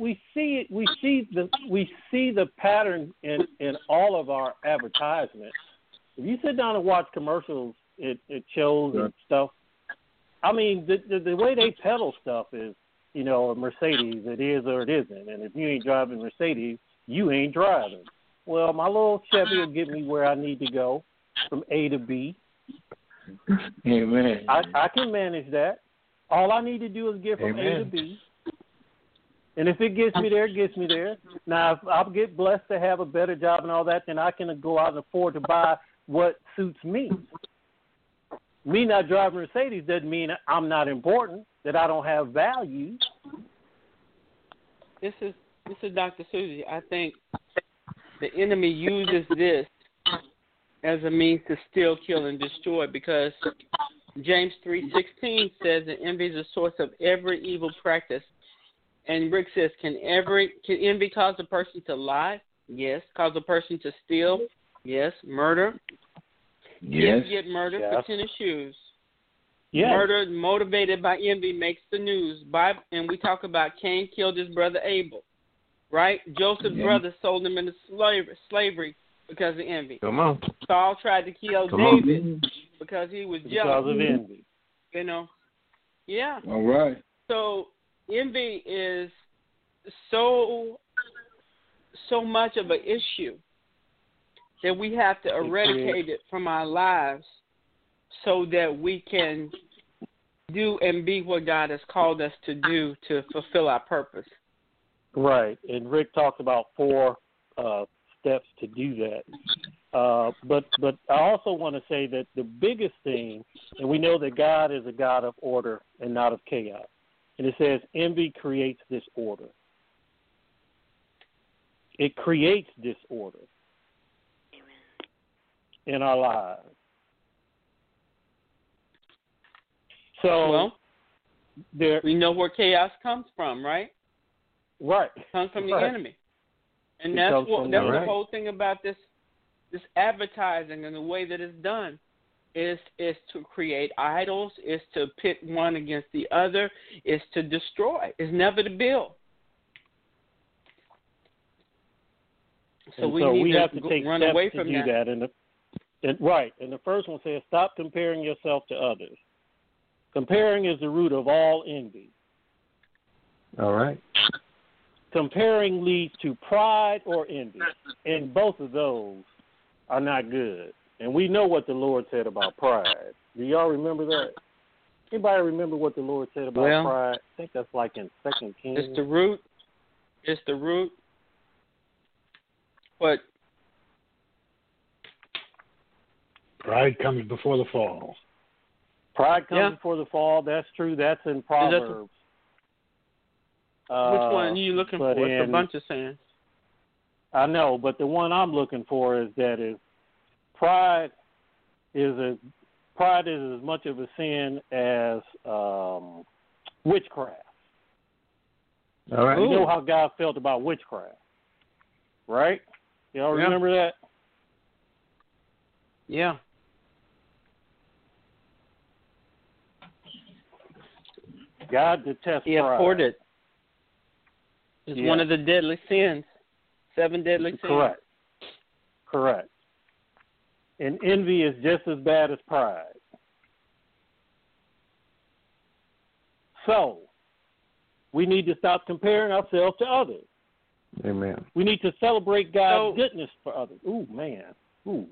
the pattern in all of our advertisements. If you sit down and watch commercials, it shows and stuff. I mean, the way they peddle stuff is, you know, a Mercedes, it is or it isn't. And if you ain't driving a Mercedes, you ain't driving. Well, my little Chevy will get me where I need to go from A to B. Amen. I can manage that. All I need to do is get from A to B. And if it gets me there, it gets me there. Now, if I'll get blessed to have a better job and all that, then I can go out and afford to buy what suits me. Me not driving a Mercedes doesn't mean I'm not important, that I don't have value. This is Dr. Susie. I think the enemy uses this as a means to steal, kill, and destroy, because James 3:16 says that envy is the source of every evil practice. And Rick says, can envy cause a person to lie? Yes. Cause a person to steal? Yes. Murder? Yes. Get murdered for tennis shoes. Yes. Murder motivated by envy makes the news. And we talk about Cain killed his brother Abel, right? Joseph's brother sold him into slavery because of envy. Come on. Saul tried to kill David because he was jealous. Because of envy. You know? Yeah. All right. So envy is so much of an issue that we have to eradicate it from our lives so that we can do and be what God has called us to do to fulfill our purpose. Right. And Rick talked about 4 steps to do that. But I also want to say that the biggest thing, and we know that God is a God of order and not of chaos. And it says envy creates disorder. It creates disorder in our lives. So we know where chaos comes from, right? Right. It comes from the enemy. And It that's comes the whole thing about this advertising and the way that it's done. Is to create idols, is to pit one against the other, is to destroy, is never to build. So we have to take run steps away from to do that. And the first one says, stop comparing yourself to others. Comparing is the root of all envy. All right. Comparing leads to pride or envy, and both of those are not good. And we know what the Lord said about pride. Do y'all remember that? Anybody remember what the Lord said about pride? I think that's like in 2 Kings. It's the root. It's the root. What? Pride comes before the fall. Pride comes before the fall. That's true. That's in Proverbs. Which one are you looking for? It's a bunch of sayings. I know, but the one I'm looking for is pride is as much of a sin as witchcraft. All right. You know how God felt about witchcraft, right? Y'all remember that? Yeah. God detests pride. He abhorred it. It's one of the deadly sins. 7 deadly sins. Correct. And envy is just as bad as pride. So, we need to stop comparing ourselves to others. Amen. We need to celebrate God's goodness for others. Ooh, man. Ooh.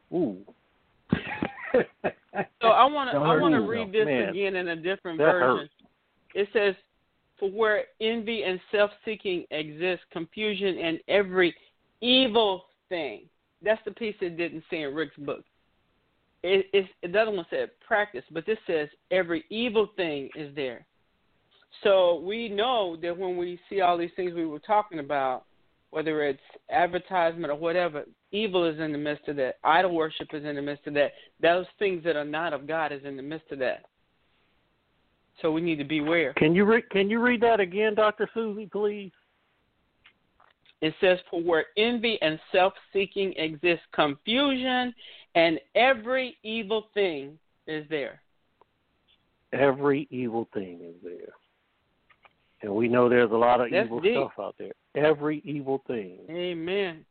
So I want to read this again in a different version. Hurts. It says, "For where envy and self-seeking exist, confusion and every evil thing. That's the piece that didn't say in Rick's book. The other one said practice, but this says every evil thing is there. So we know that when we see all these things we were talking about, whether it's advertisement or whatever, evil is in the midst of that. Idol worship is in the midst of that. Those things that are not of God is in the midst of that. So we need to beware. Can you read that again, Dr. Susie, please? It says, for where envy and self-seeking exist, confusion and every evil thing is there. Every evil thing is there. And we know there's a lot of evil stuff out there. Every evil thing. Amen.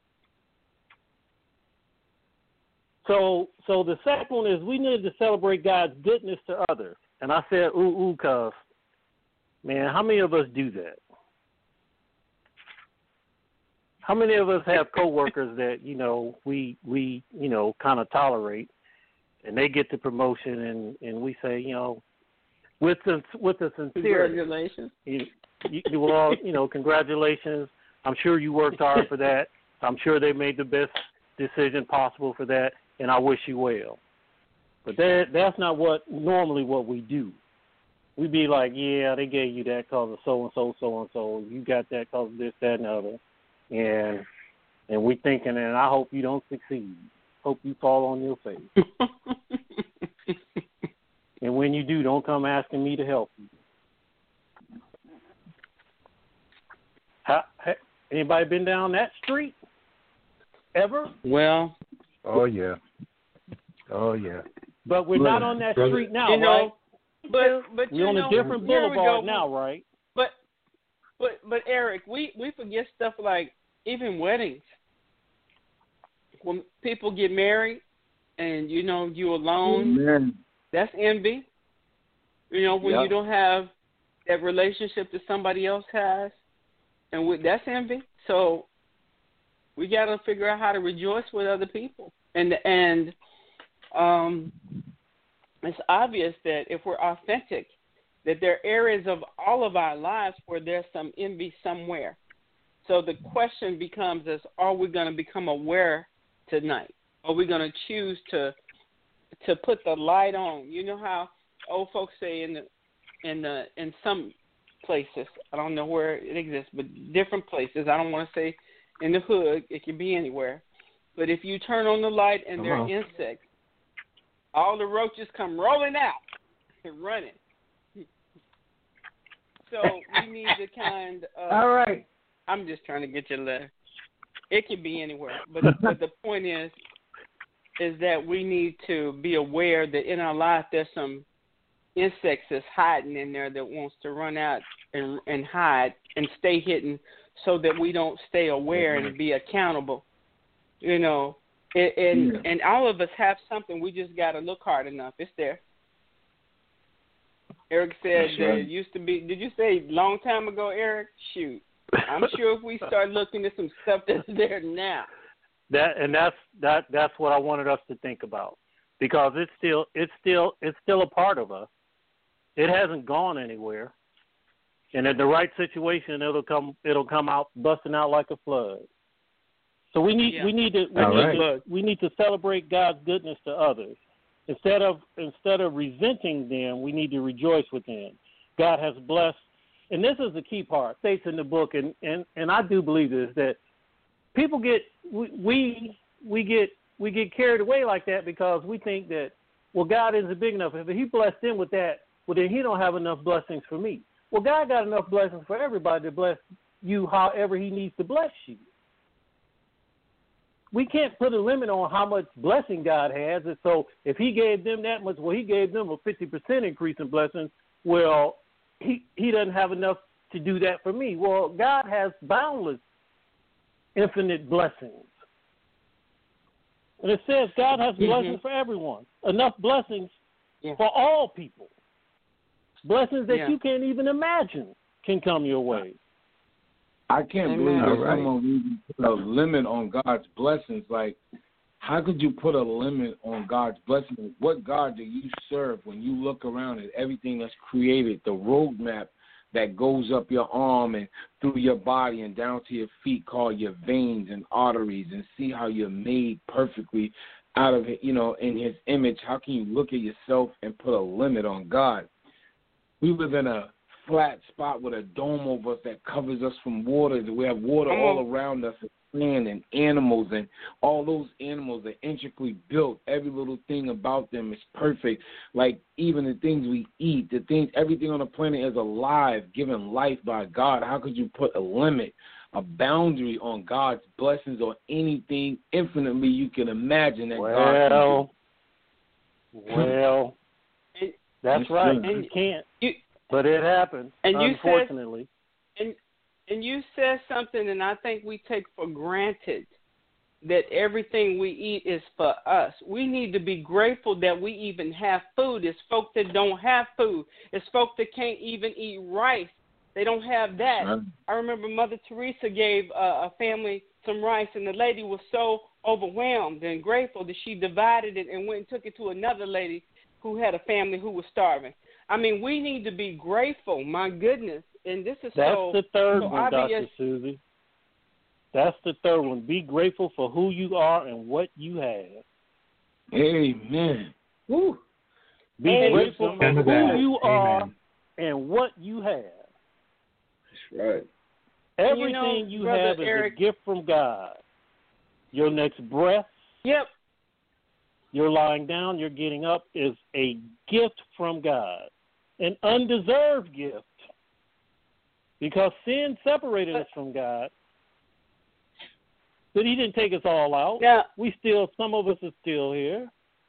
So the second one is we need to celebrate God's goodness to others. And I said, ooh, cuz, man, how many of us do that? How many of us have coworkers that, we kind of tolerate, and they get the promotion, and we say, with a sincerity. Congratulations. Congratulations. I'm sure you worked hard for that. I'm sure they made the best decision possible for that, and I wish you well. But that's not normally what we do. We be like, yeah, they gave you that because of so-and-so, so-and-so. You got that because of this, that, and the other. And we thinking, and I hope you don't succeed. Hope you fall on your face. And when you do, don't come asking me to help you. Anybody been down that street ever? Well. Oh, yeah. But we're not on that street now, right? But we're on a different boulevard now, right? But Eric, we forget stuff like even weddings. When people get married and you alone, Amen. That's envy. When you don't have that relationship that somebody else has, and that's envy. So we got to figure out how to rejoice with other people, and it's obvious that if we're authentic, that there are areas of all of our lives where there's some envy somewhere. So the question becomes are we going to become aware tonight? Are we going to choose to put the light on? You know how old folks say in some places, I don't know where it exists, but different places, I don't want to say in the hood, it can be anywhere. But if you turn on the light and there are insects, all the roaches come rolling out and running. So we need to kind of... All right. I'm just trying to get your letter. It can be anywhere. But the point is that we need to be aware that in our life there's some insects that's hiding in there that wants to run out and hide and stay hidden so that we don't stay aware and be accountable. And all of us have something. We just got to look hard enough. It's there. Eric said that it used to be, did you say long time ago, Eric? Shoot. I'm sure if we start looking at some stuff that's there now. That's what I wanted us to think about, because it's still a part of us. It hasn't gone anywhere. And in the right situation, it'll come out busting out like a flood. So we need to celebrate God's goodness to others. Instead of resenting them, we need to rejoice with them. God has blessed, and this is the key part. It states in the book, and I do believe this, that people get carried away like that because we think that, well, God isn't big enough. If He blessed them with that, well, then He don't have enough blessings for me. Well, God got enough blessings for everybody to bless you however He needs to bless you. We can't put a limit on how much blessing God has. And so if He gave them that much, well, He gave them a 50% increase in blessings. Well, he doesn't have enough to do that for me. Well, God has boundless, infinite blessings. And it says God has blessings for everyone. Enough blessings for all people. Blessings that you can't even imagine can come your way. I can't believe that someone put a limit on God's blessings. Like, how could you put a limit on God's blessings? What God do you serve when you look around at everything that's created, the roadmap that goes up your arm and through your body and down to your feet called your veins and arteries, and see how you're made perfectly out of it, in his image. How can you look at yourself and put a limit on God? We live in a flat spot with a dome over us that covers us from water. We have water all around us, land and animals, and all those animals are intricately built. Every little thing about them is perfect. Like even the things we eat, everything on the planet is alive, given life by God. How could you put a limit, a boundary on God's blessings or anything infinitely you can imagine that God can do? Well, that's right. You can't. But it happens, unfortunately. And you said something, and I think we take for granted that everything we eat is for us. We need to be grateful that we even have food. It's folk that don't have food. It's folk that can't even eat rice. They don't have that. Right. I remember Mother Teresa gave a family some rice, and the lady was so overwhelmed and grateful that she divided it and went and took it to another lady who had a family who was starving. I mean, we need to be grateful. My goodness. And this is That's so the third so one, obvious. Dr. Susie. That's the third one. Be grateful for who you are and what you have. Amen. Woo. Be grateful for who you are and what you have. That's right. Everything you have is a gift from God. Your next breath. Yep. You're lying down, you're getting up is a gift from God. An undeserved gift. Because sin separated us from God. But he didn't take us all out. Yeah. Some of us are still here.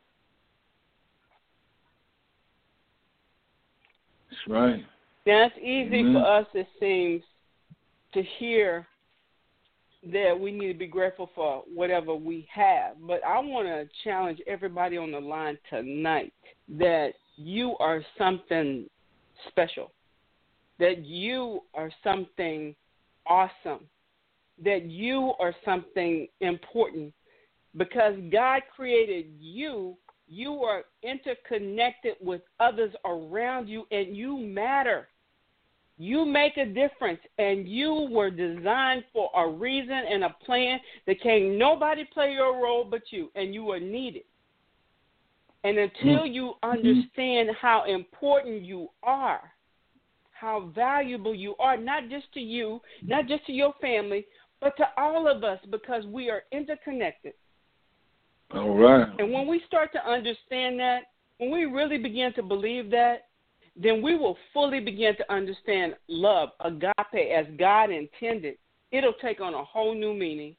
That's right. Yeah, it's easy for us, it seems, to hear that we need to be grateful for whatever we have. But I want to challenge everybody on the line tonight that you are something special, that you are something awesome, that you are something important. Because God created you, you are interconnected with others around you, and you matter. You make a difference, and you were designed for a reason and a plan that can't nobody play your role but you, and you are needed. And until you understand how important you are, how valuable you are, not just to you, not just to your family, but to all of us, because we are interconnected. All right. And when we start to understand that, when we really begin to believe that, then we will fully begin to understand love, agape, as God intended. It'll take on a whole new meaning.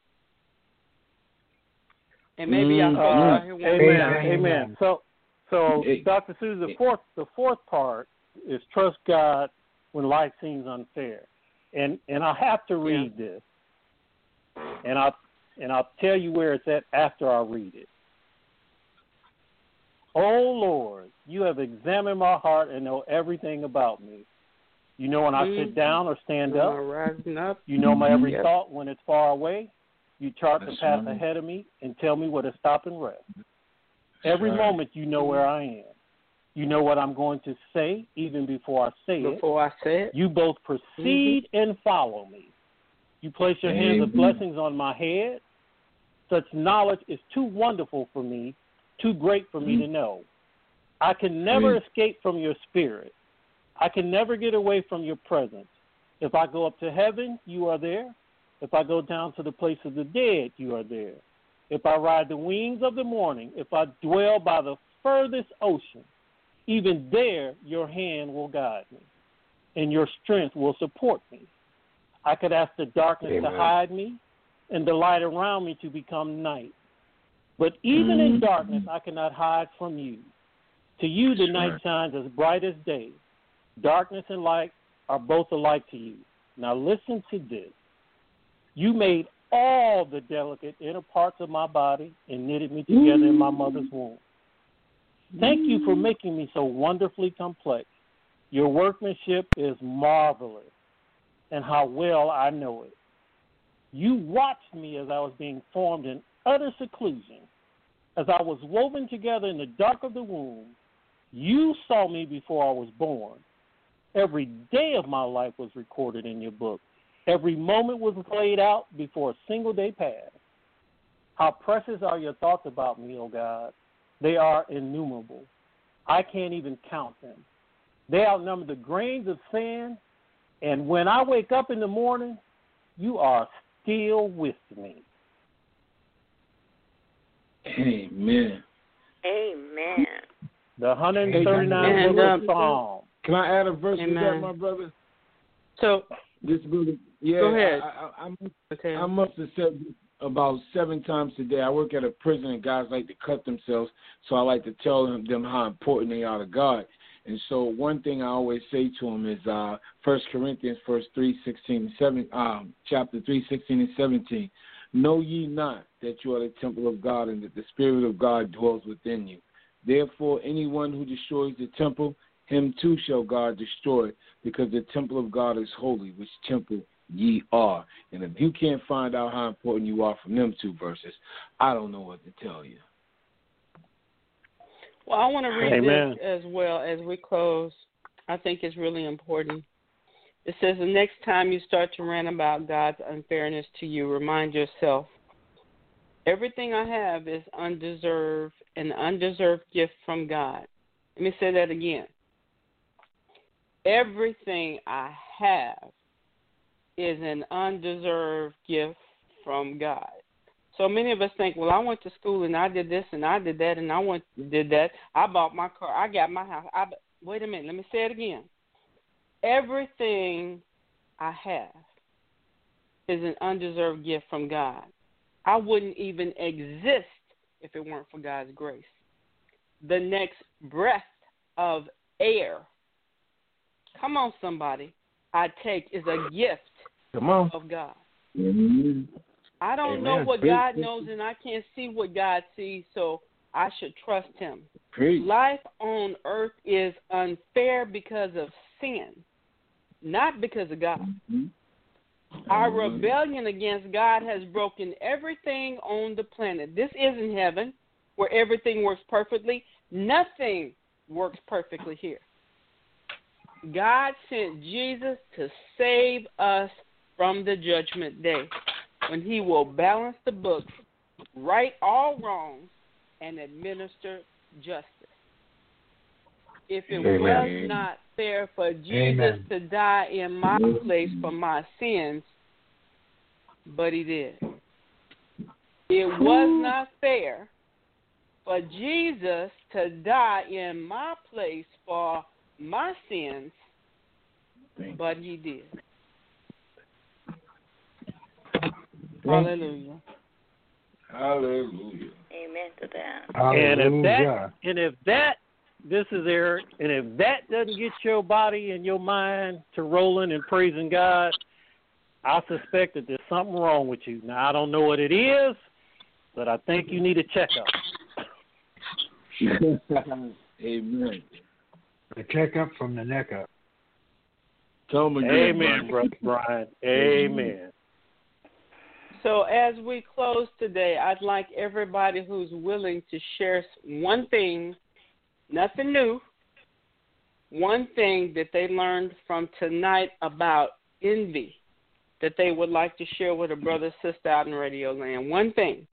And maybe I'll start here one more time. Amen. So Dr. Susie, the fourth part is trust God when life seems unfair. And I have to read this. And I'll tell you where it's at after I read it. Oh, Lord, you have examined my heart and know everything about me. You know when I sit down or stand up. You know my every thought when it's far away. You chart the path ahead of me and tell me where to stop and rest. Every moment you know where I am. You know what I'm going to say even before I say it. You both proceed and follow me. You place your hands of blessings on my head. Such knowledge is too wonderful for me, too great for me to know. I can never escape from your spirit. I can never get away from your presence. If I go up to heaven, you are there. If I go down to the place of the dead, you are there. If I ride the wings of the morning, if I dwell by the furthest ocean, even there your hand will guide me, and your strength will support me. I could ask the darkness to hide me, and the light around me to become night. But even in darkness, I cannot hide from you. To you, the night shines as bright as day. Darkness and light are both alike to you. Now listen to this. You made all the delicate inner parts of my body and knitted me together in my mother's womb. Thank you for making me so wonderfully complex. Your workmanship is marvelous, and how well I know it. You watched me as I was being formed in utter seclusion. As I was woven together in the dark of the womb, you saw me before I was born. Every day of my life was recorded in your book. Every moment was laid out before a single day passed. How precious are your thoughts about me, O God. They are innumerable. I can't even count them. They outnumber the grains of sand, and when I wake up in the morning, you are still with me. Amen. Amen. The 139th book of Psalms. Can I add a verse to that, Amen. my brother? So, This brother, yeah. go ahead. I must have said this about 7 times today. I work at a prison, and guys like to cut themselves, so I like to tell them how important they are to God. And so one thing I always say to them is 1 Corinthians chapter 3, 16 and 17. Know ye not that you are the temple of God, and that the Spirit of God dwells within you. Therefore, anyone who destroys the temple, him too shall God destroy, because the temple of God is holy, which temple ye are. And if you can't find out how important you are from them 2 verses, I don't know what to tell you. Well, I want to read Amen. this as well as we close. I think it's really important. It says, the next time you start to rant about God's unfairness to you, remind yourself, everything I have is undeserved, an undeserved gift from God. Let me say that again. Everything I have is an undeserved gift from God. So many of us think, well, I went to school and I did this and I did that and did that. I bought my car. I got my house. Wait a minute. Let me say it again. Everything I have is an undeserved gift from God. I wouldn't even exist if it weren't for God's grace. The next breath of air, come on, somebody, I take is a gift of God. Mm-hmm. I don't know what God knows, and I can't see what God sees, so I should trust him. Life on earth is unfair because of sin, not because of God. Mm-hmm. Our rebellion against God has broken everything on the planet. This isn't heaven where everything works perfectly. Nothing works perfectly here. God sent Jesus to save us from the judgment day, when he will balance the books, right all wrongs, and administer justice. If it was not fair for Jesus to die in my place for my sins, but he did. It was not fair for Jesus to die in my place for my sins, but he did. Hallelujah. Hallelujah. Amen to that. And if that, this is Eric, and if that doesn't get your body and your mind to rolling and praising God, I suspect that there's something wrong with you. Now, I don't know what it is, but I think you need a checkup. Amen. A checkup from the neck up. Amen, Brother Brian. Amen. So as we close today, I'd like everybody who's willing to share one thing, nothing new, one thing that they learned from tonight about envy that they would like to share with a brother, sister out in Radio Land. One thing.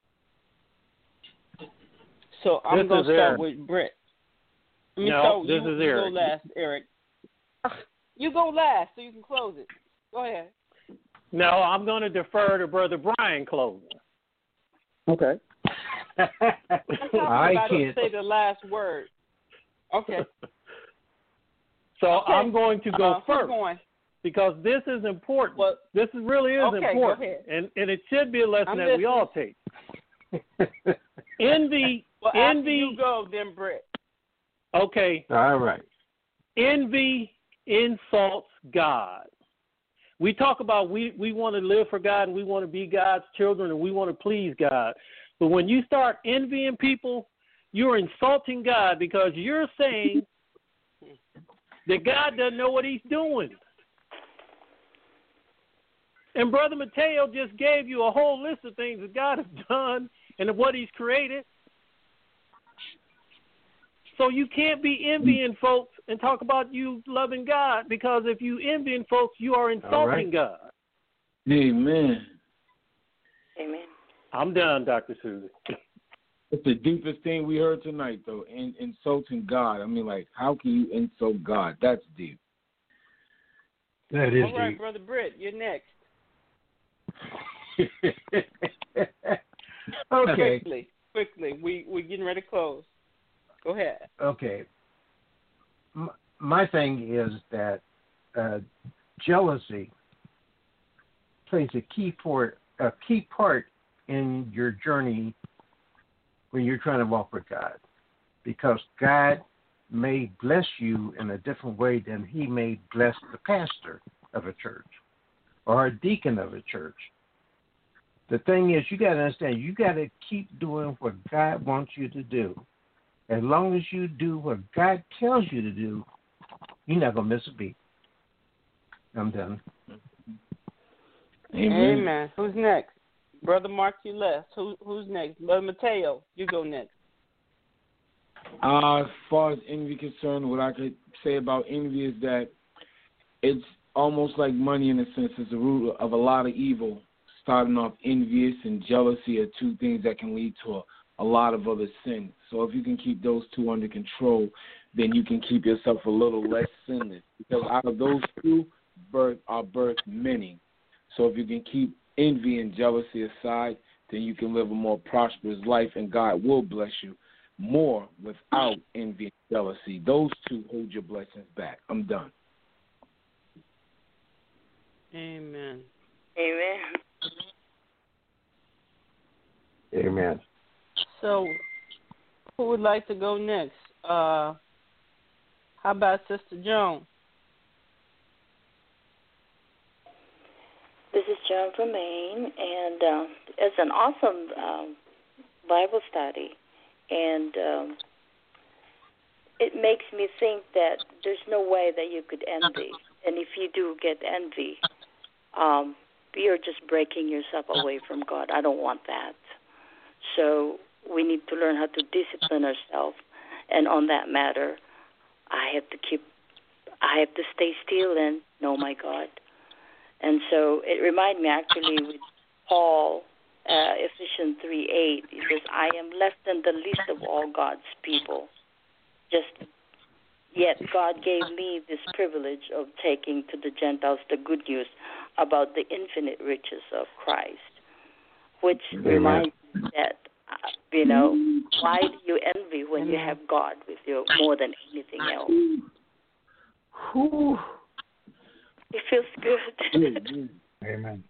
So I'm going to start with Britt. This is Eric. You go last, Eric. You go last so you can close it. Go ahead. No, I'm going to defer to Brother Brian closing. Okay. I can't say the last word. Okay. I'm going to go first going? because this is important. Well, this really is important, go ahead. and it should be a lesson that we all take. Envy. Well, after you go, then Britt. Okay. All right. Envy insults God. We talk about we want to live for God and we want to be God's children and we want to please God. But when you start envying people, you're insulting God because you're saying that God doesn't know what he's doing. And Brother Mateo just gave you a whole list of things that God has done and of what he's created. So you can't be envying folks and talk about you loving God, because if you envying folks, you are insulting God. Amen. Amen. I'm done, Dr. Susie. It's the deepest thing we heard tonight, though, insulting God. I mean, like, how can you insult God? That's deep. That is All right, deep. Brother Britt, you're next. Okay. Quickly. We're getting ready to close. Go ahead. Okay. My thing is that jealousy plays a key part in your journey when you're trying to walk with God, because God may bless you in a different way than He may bless the pastor of a church or a deacon of a church. The thing is, you got to understand, you got to keep doing what God wants you to do. As long as you do what God tells you to do, you're not going to miss a beat. I'm done. Amen. Who's next? Brother Mark, you left. Who's next? Brother Mateo, you go next. As far as envy concerned, what I could say about envy is that it's almost like money in a sense. It's the root of a lot of evil. Starting off, envious and jealousy are two things that can lead to a lot of other sins. So if you can keep those two under control, then you can keep yourself a little less sinless. Because out of those two, are birthed many. So if you can keep envy and jealousy aside, then you can live a more prosperous life, and God will bless you more without envy and jealousy. Those two hold your blessings back. I'm done. Amen. Amen. Amen. So, who would like to go next? How about Sister Joan? This is Joan from Maine, and it's an awesome Bible study, and it makes me think that there's no way that you could envy, and if you do get envy, you're just breaking yourself away from God. I don't want that. So we need to learn how to discipline ourselves, and on that matter, I have to stay still and know my God. And so it reminded me actually with Paul, Ephesians 3:8. He says, "I am less than the least of all God's people. Yet God gave me this privilege of taking to the Gentiles the good news about the infinite riches of Christ," which reminds me that, why do you envy when you have God with you more than anything else? Whew. It feels good. Amen.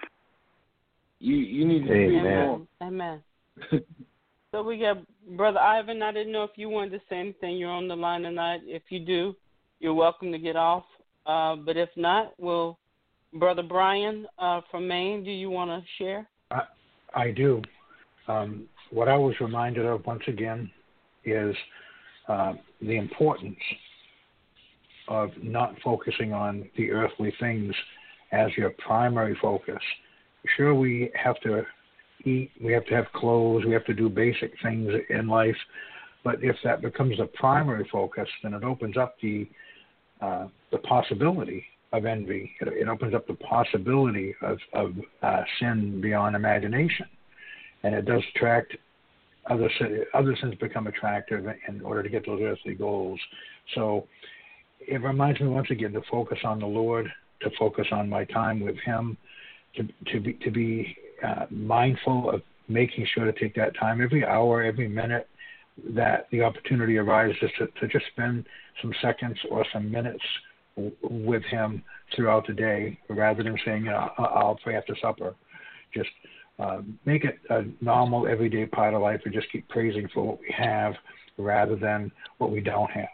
You need to speak more. Amen. So we got Brother Ivan. I didn't know if you wanted to say anything. You're on the line tonight. If you do, you're welcome to get off. But if not, Brother Brian from Maine, do you want to share? I do. What I was reminded of once again is the importance of not focusing on the earthly things as your primary focus. Sure, we have to eat, we have to have clothes, we have to do basic things in life, but if that becomes the primary focus, then it opens up the possibility of envy. It opens up the possibility of sin beyond imagination, and it does attract other sins become attractive in order to get those earthly goals. So it reminds me once again to focus on the Lord, to focus on my time with Him, to be mindful of making sure to take that time every hour, every minute that the opportunity arises to just spend some seconds or some minutes with Him throughout the day, rather than saying, I'll pray after supper. Just make it a normal, everyday part of life, and just keep praising for what we have rather than what we don't have.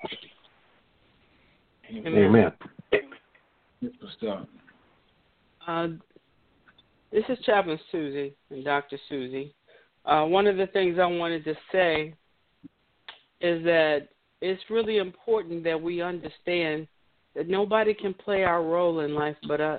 Amen. This is Chaplain Susie and Dr. Susie. One of the things I wanted to say is that it's really important that we understand that nobody can play our role in life but us,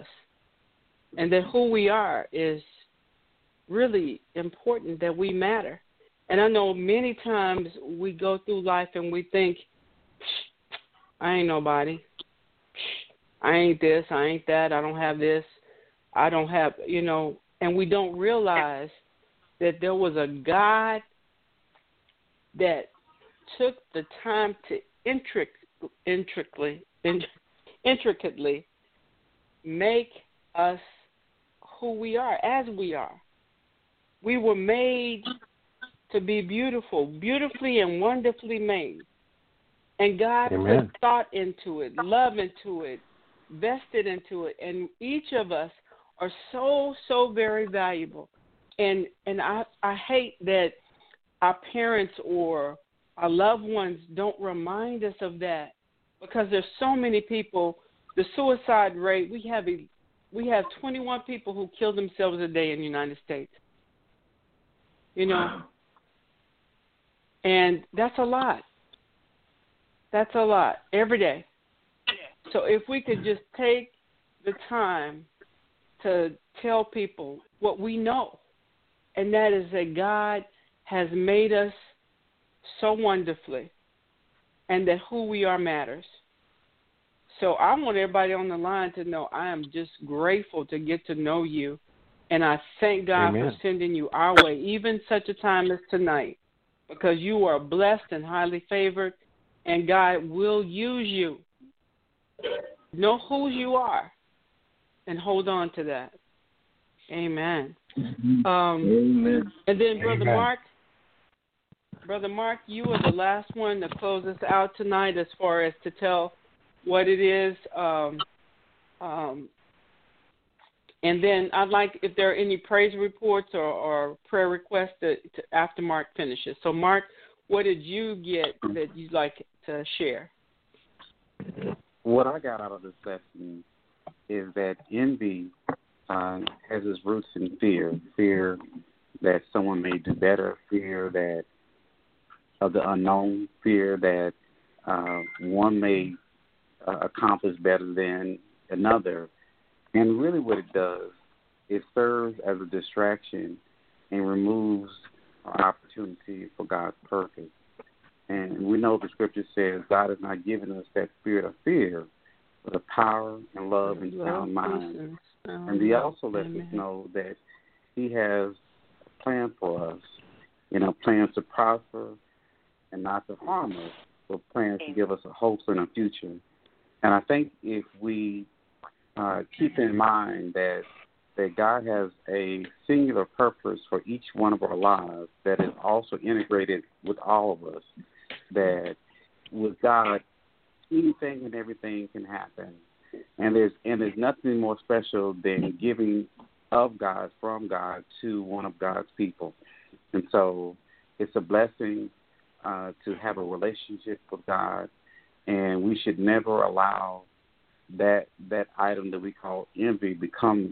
and that who we are is really important, that we matter. And I know many times we go through life and we think, I ain't nobody. I ain't this, I ain't that, I don't have this, I don't have, and we don't realize that there was a God that took the time to intricately make us who we are, as we are. We were made to be beautiful, beautifully and wonderfully made. And God Amen. put thought into it, love into it, vested into it. And each of us are so, so very valuable. And I hate that our parents or our loved ones don't remind us of that, because there's so many people. The suicide rate, we have 21 people who kill themselves a day in the United States. And that's a lot. That's a lot every day. So if we could just take the time to tell people what we know, and that is that God has made us so wonderfully, and that who we are matters. So I want everybody on the line to know I am just grateful to get to know you, and I thank God Amen. for sending you our way, even such a time as tonight, because you are blessed and highly favored, and God will use you. Know who you are and hold on to that. Amen. Amen. And then, Brother Amen. Mark, you are the last one to close us out tonight as far as to tell what it is. And then I'd like, if there are any praise reports or prayer requests to after Mark finishes. So, Mark, what did you get that you'd like to share? What I got out of this lesson is that envy has its roots in fear that someone may do better, fear that of the unknown, fear that one may accomplish better than another. And really what it does, it serves as a distraction and removes our opportunity for God's purpose. And we know the scripture says God has not given us that spirit of fear, but of power and love and sound mind. And he also lets us know that he has a plan for us, plans to prosper and not to harm us, but plans to give us a hope and a future. And I think if we keep in mind that God has a singular purpose for each one of our lives that is also integrated with all of us, that with God, anything and everything can happen. And there's nothing more special than giving of God, from God, to one of God's people. And so it's a blessing to have a relationship with God, and we should never allow that item that we call envy become,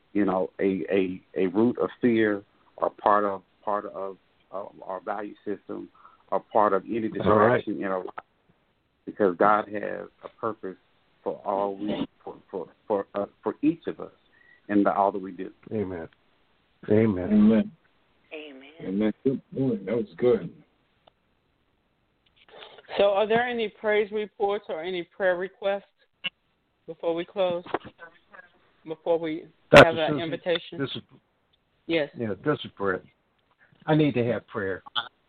a root of fear or part of our value system or part of any distraction in our life, because God has a purpose for all for each of us and all that we do. Amen. Amen. Amen. Amen. Good point. That was good. So are there any praise reports or any prayer requests before we close? Before we have an invitation? Yes. Yeah, this is prayer. I need to have prayer.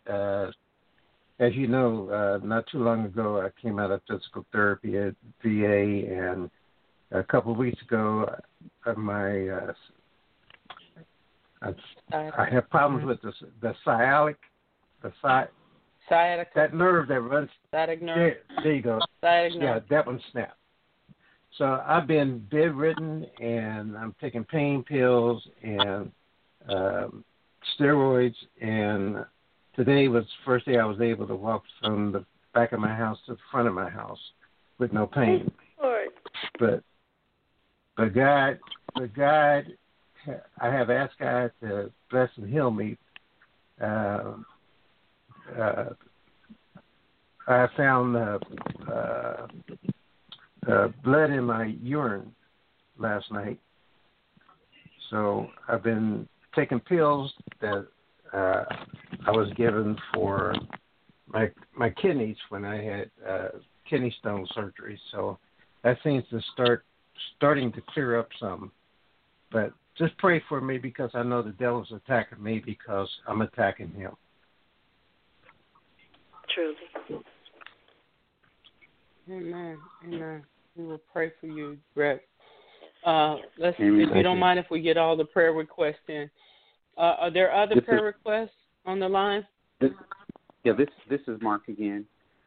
As you know, not too long ago, I came out of physical therapy at VA, and a couple of weeks ago, I have problems with the sciatica, that nerve that runs. Sciatic nerve. There you go. Sciatic nerve. Yeah, that one snapped. So I've been bedridden, and I'm taking pain pills and steroids, and today was the first day I was able to walk from the back of my house to the front of my house with no pain. But God, I have asked God to bless and heal me. I found blood in my urine last night. So I've been taking pills that I was given for my kidneys when I had kidney stone surgery. So that seems to starting to clear up some. But just pray for me because I know the devil's attacking me because I'm attacking him. Truly. Amen. Amen. We will pray for you, Brett. If Amen. you don't mind if we get all the prayer requests in. Are there other prayer requests on the line? This is Mark again.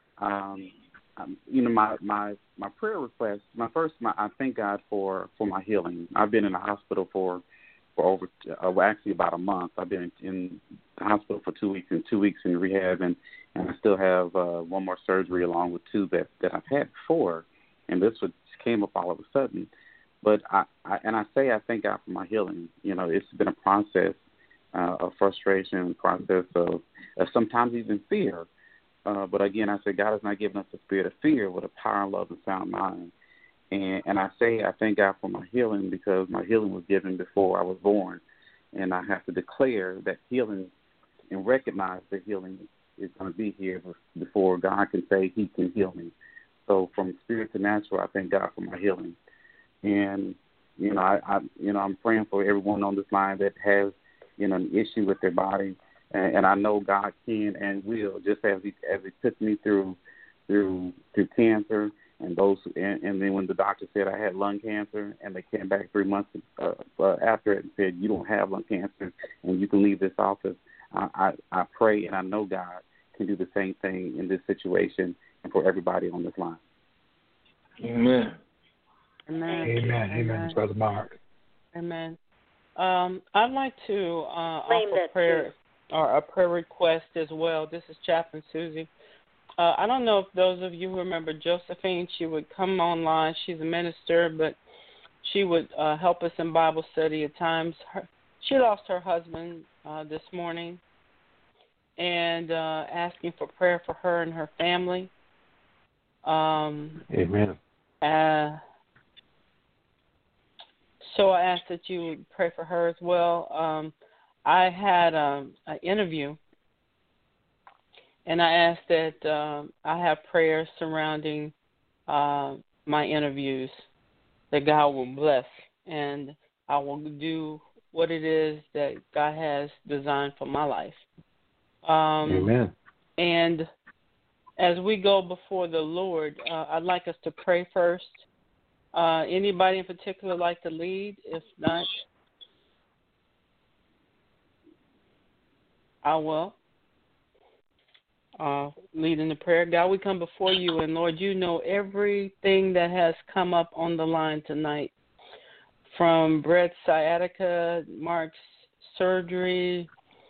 My prayer request. I thank God for my healing. I've been in the hospital for over actually about a month. I've been in the hospital for 2 weeks and 2 weeks in rehab, and I still have one more surgery along with two that I've had before, and this came up all of a sudden. But I thank God for my healing. It's been a process of frustration, a process of sometimes even fear. But again, I say God has not given us a spirit of fear, but a power, love, and sound mind. And I thank God for my healing because my healing was given before I was born. And I have to declare that healing and recognize that healing is going to be here before God can say he can heal me. So from spirit to natural, I thank God for my healing. And, I'm praying for everyone on this line that has, an issue with their body. And I know God can and will, just as he took me through cancer, and then when the doctor said I had lung cancer, and they came back 3 months after it and said you don't have lung cancer and you can leave this office. I pray and I know God can do the same thing in this situation and for everybody on this line. Amen. Amen. Amen, Brother Mark. Amen. I'd like to offer prayer or a prayer request as well. This is Chaplain Susie. I don't know if those of you who remember Josephine, she would come online. She's a minister, but she would help us in Bible study at times. She lost her husband this morning, and asking for prayer for her and her family. Amen. So I ask that you would pray for her as well. I had an interview, and I asked that I have prayers surrounding my interviews, that God will bless, and I will do what it is that God has designed for my life. Amen. And as we go before the Lord, I'd like us to pray first. Anybody in particular like to lead? If not, I will lead in the prayer. God, we come before you, and Lord, you know everything that has come up on the line tonight, from Brett's sciatica, Mark's surgery,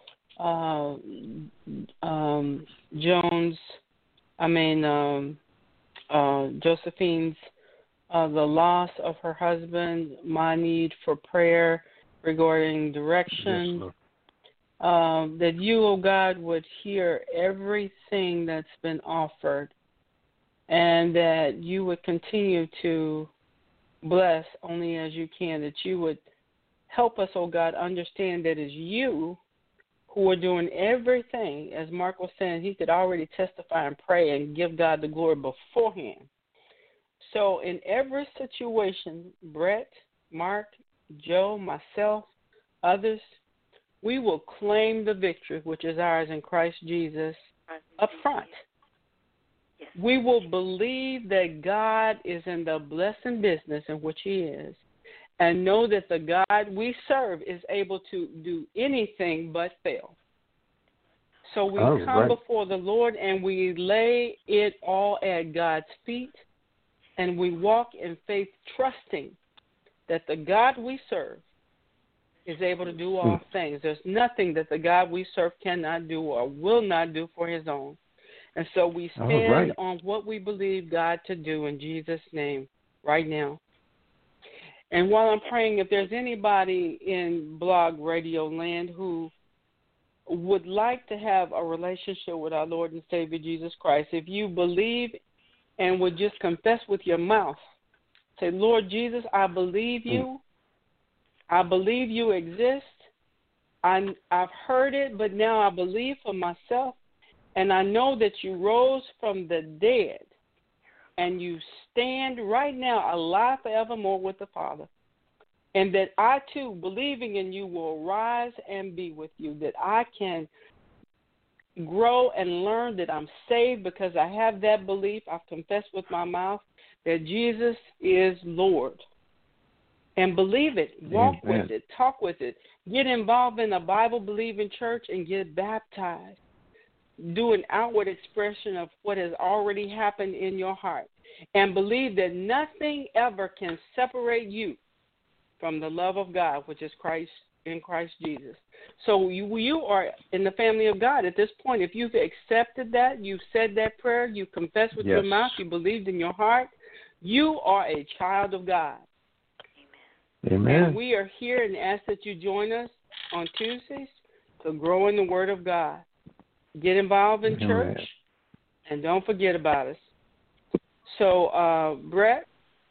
Josephine's the loss of her husband, my need for prayer regarding direction. Yes, that you, oh God, would hear everything that's been offered, and that you would continue to bless only as you can, that you would help us, oh God, understand that it's you who are doing everything. As Mark was saying, he could already testify and pray and give God the glory beforehand. So in every situation, Brett, Mark, Joe, myself, others, we will claim the victory, which is ours in Christ Jesus, up front. Yes. We will believe that God is in the blessing business in which he is, and know that the God we serve is able to do anything but fail. So we come before the Lord and we lay it all at God's feet, and we walk in faith, trusting that the God we serve is able to do all things. There's nothing that the God we serve cannot do or will not do for his own. And so we stand on what we believe God to do in Jesus' name right now. And while I'm praying, if there's anybody in Blog Radio Land who would like to have a relationship with our Lord and Savior Jesus Christ, if you believe and would just confess with your mouth, say, Lord Jesus, I believe you. I believe you exist. I've heard it, but now I believe for myself, and I know that you rose from the dead, and you stand right now alive forevermore with the Father, and that I too, believing in you, will rise and be with you, that I can grow and learn that I'm saved because I have that belief. I've confessed with my mouth that Jesus is Lord. And believe it, walk with it, talk with it, get involved in a Bible-believing church and get baptized. Do an outward expression of what has already happened in your heart. And believe that nothing ever can separate you from the love of God, which is Christ in Christ Jesus. So you are in the family of God at this point. If you've accepted that, you've said that prayer, you confessed with your mouth, you believed in your heart, you are a child of God. Amen. And we are here and ask that you join us on Tuesdays to grow in the Word of God. Get involved in church, and don't forget about us. So, Brett?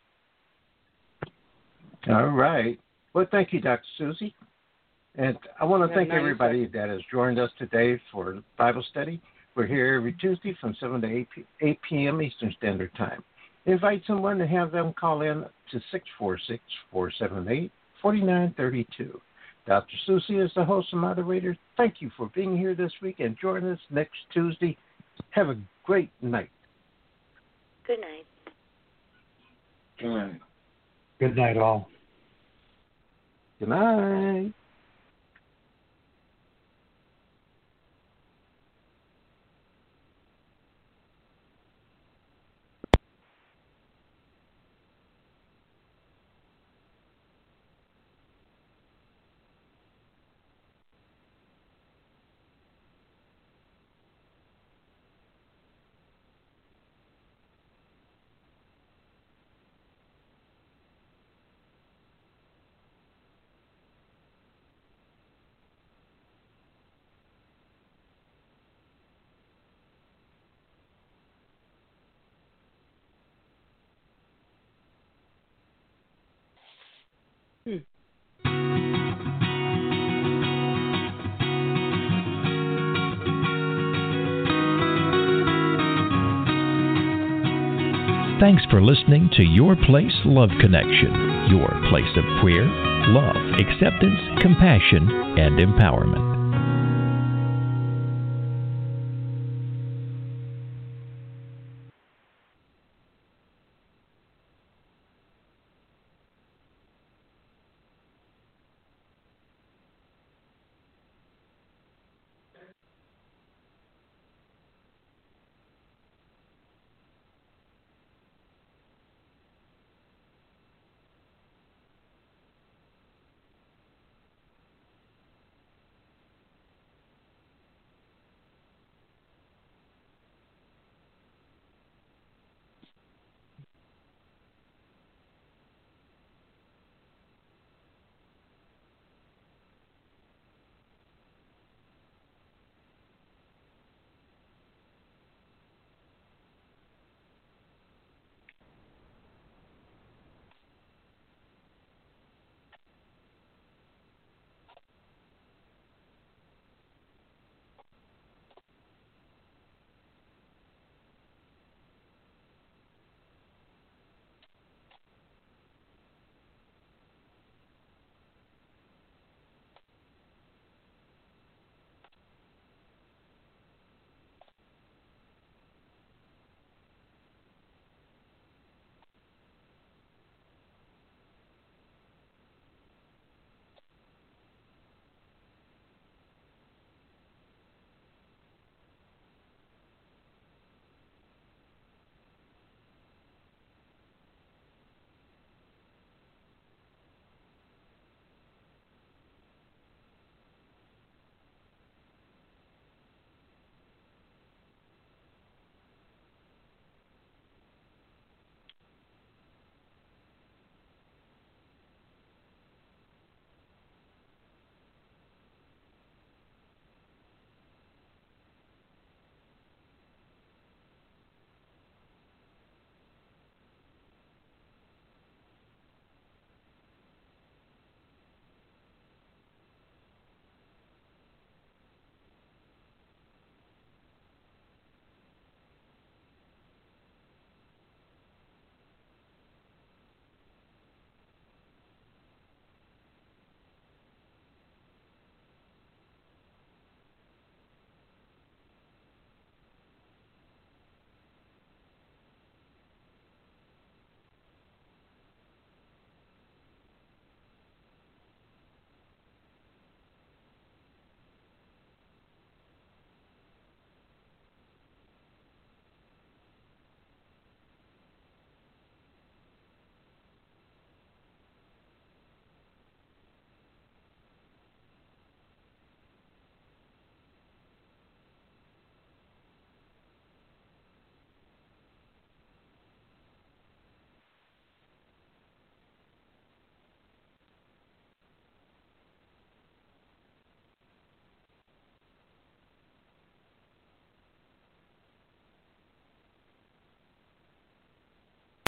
All right. Well, thank you, Dr. Susie. And I want to thank everybody that has joined us today for Bible study. We're here every Tuesday from 7 to 8 p.m. Eastern Standard Time. Invite someone to have them call in to 646-478-4932. Dr. Susie is the host and moderator. Thank you for being here this week, and join us next Tuesday. Have a great night. Good night. Good night. Good night, all. Good night. Thanks for listening to Your Place Love Connection, your place of prayer, love, acceptance, compassion, and empowerment.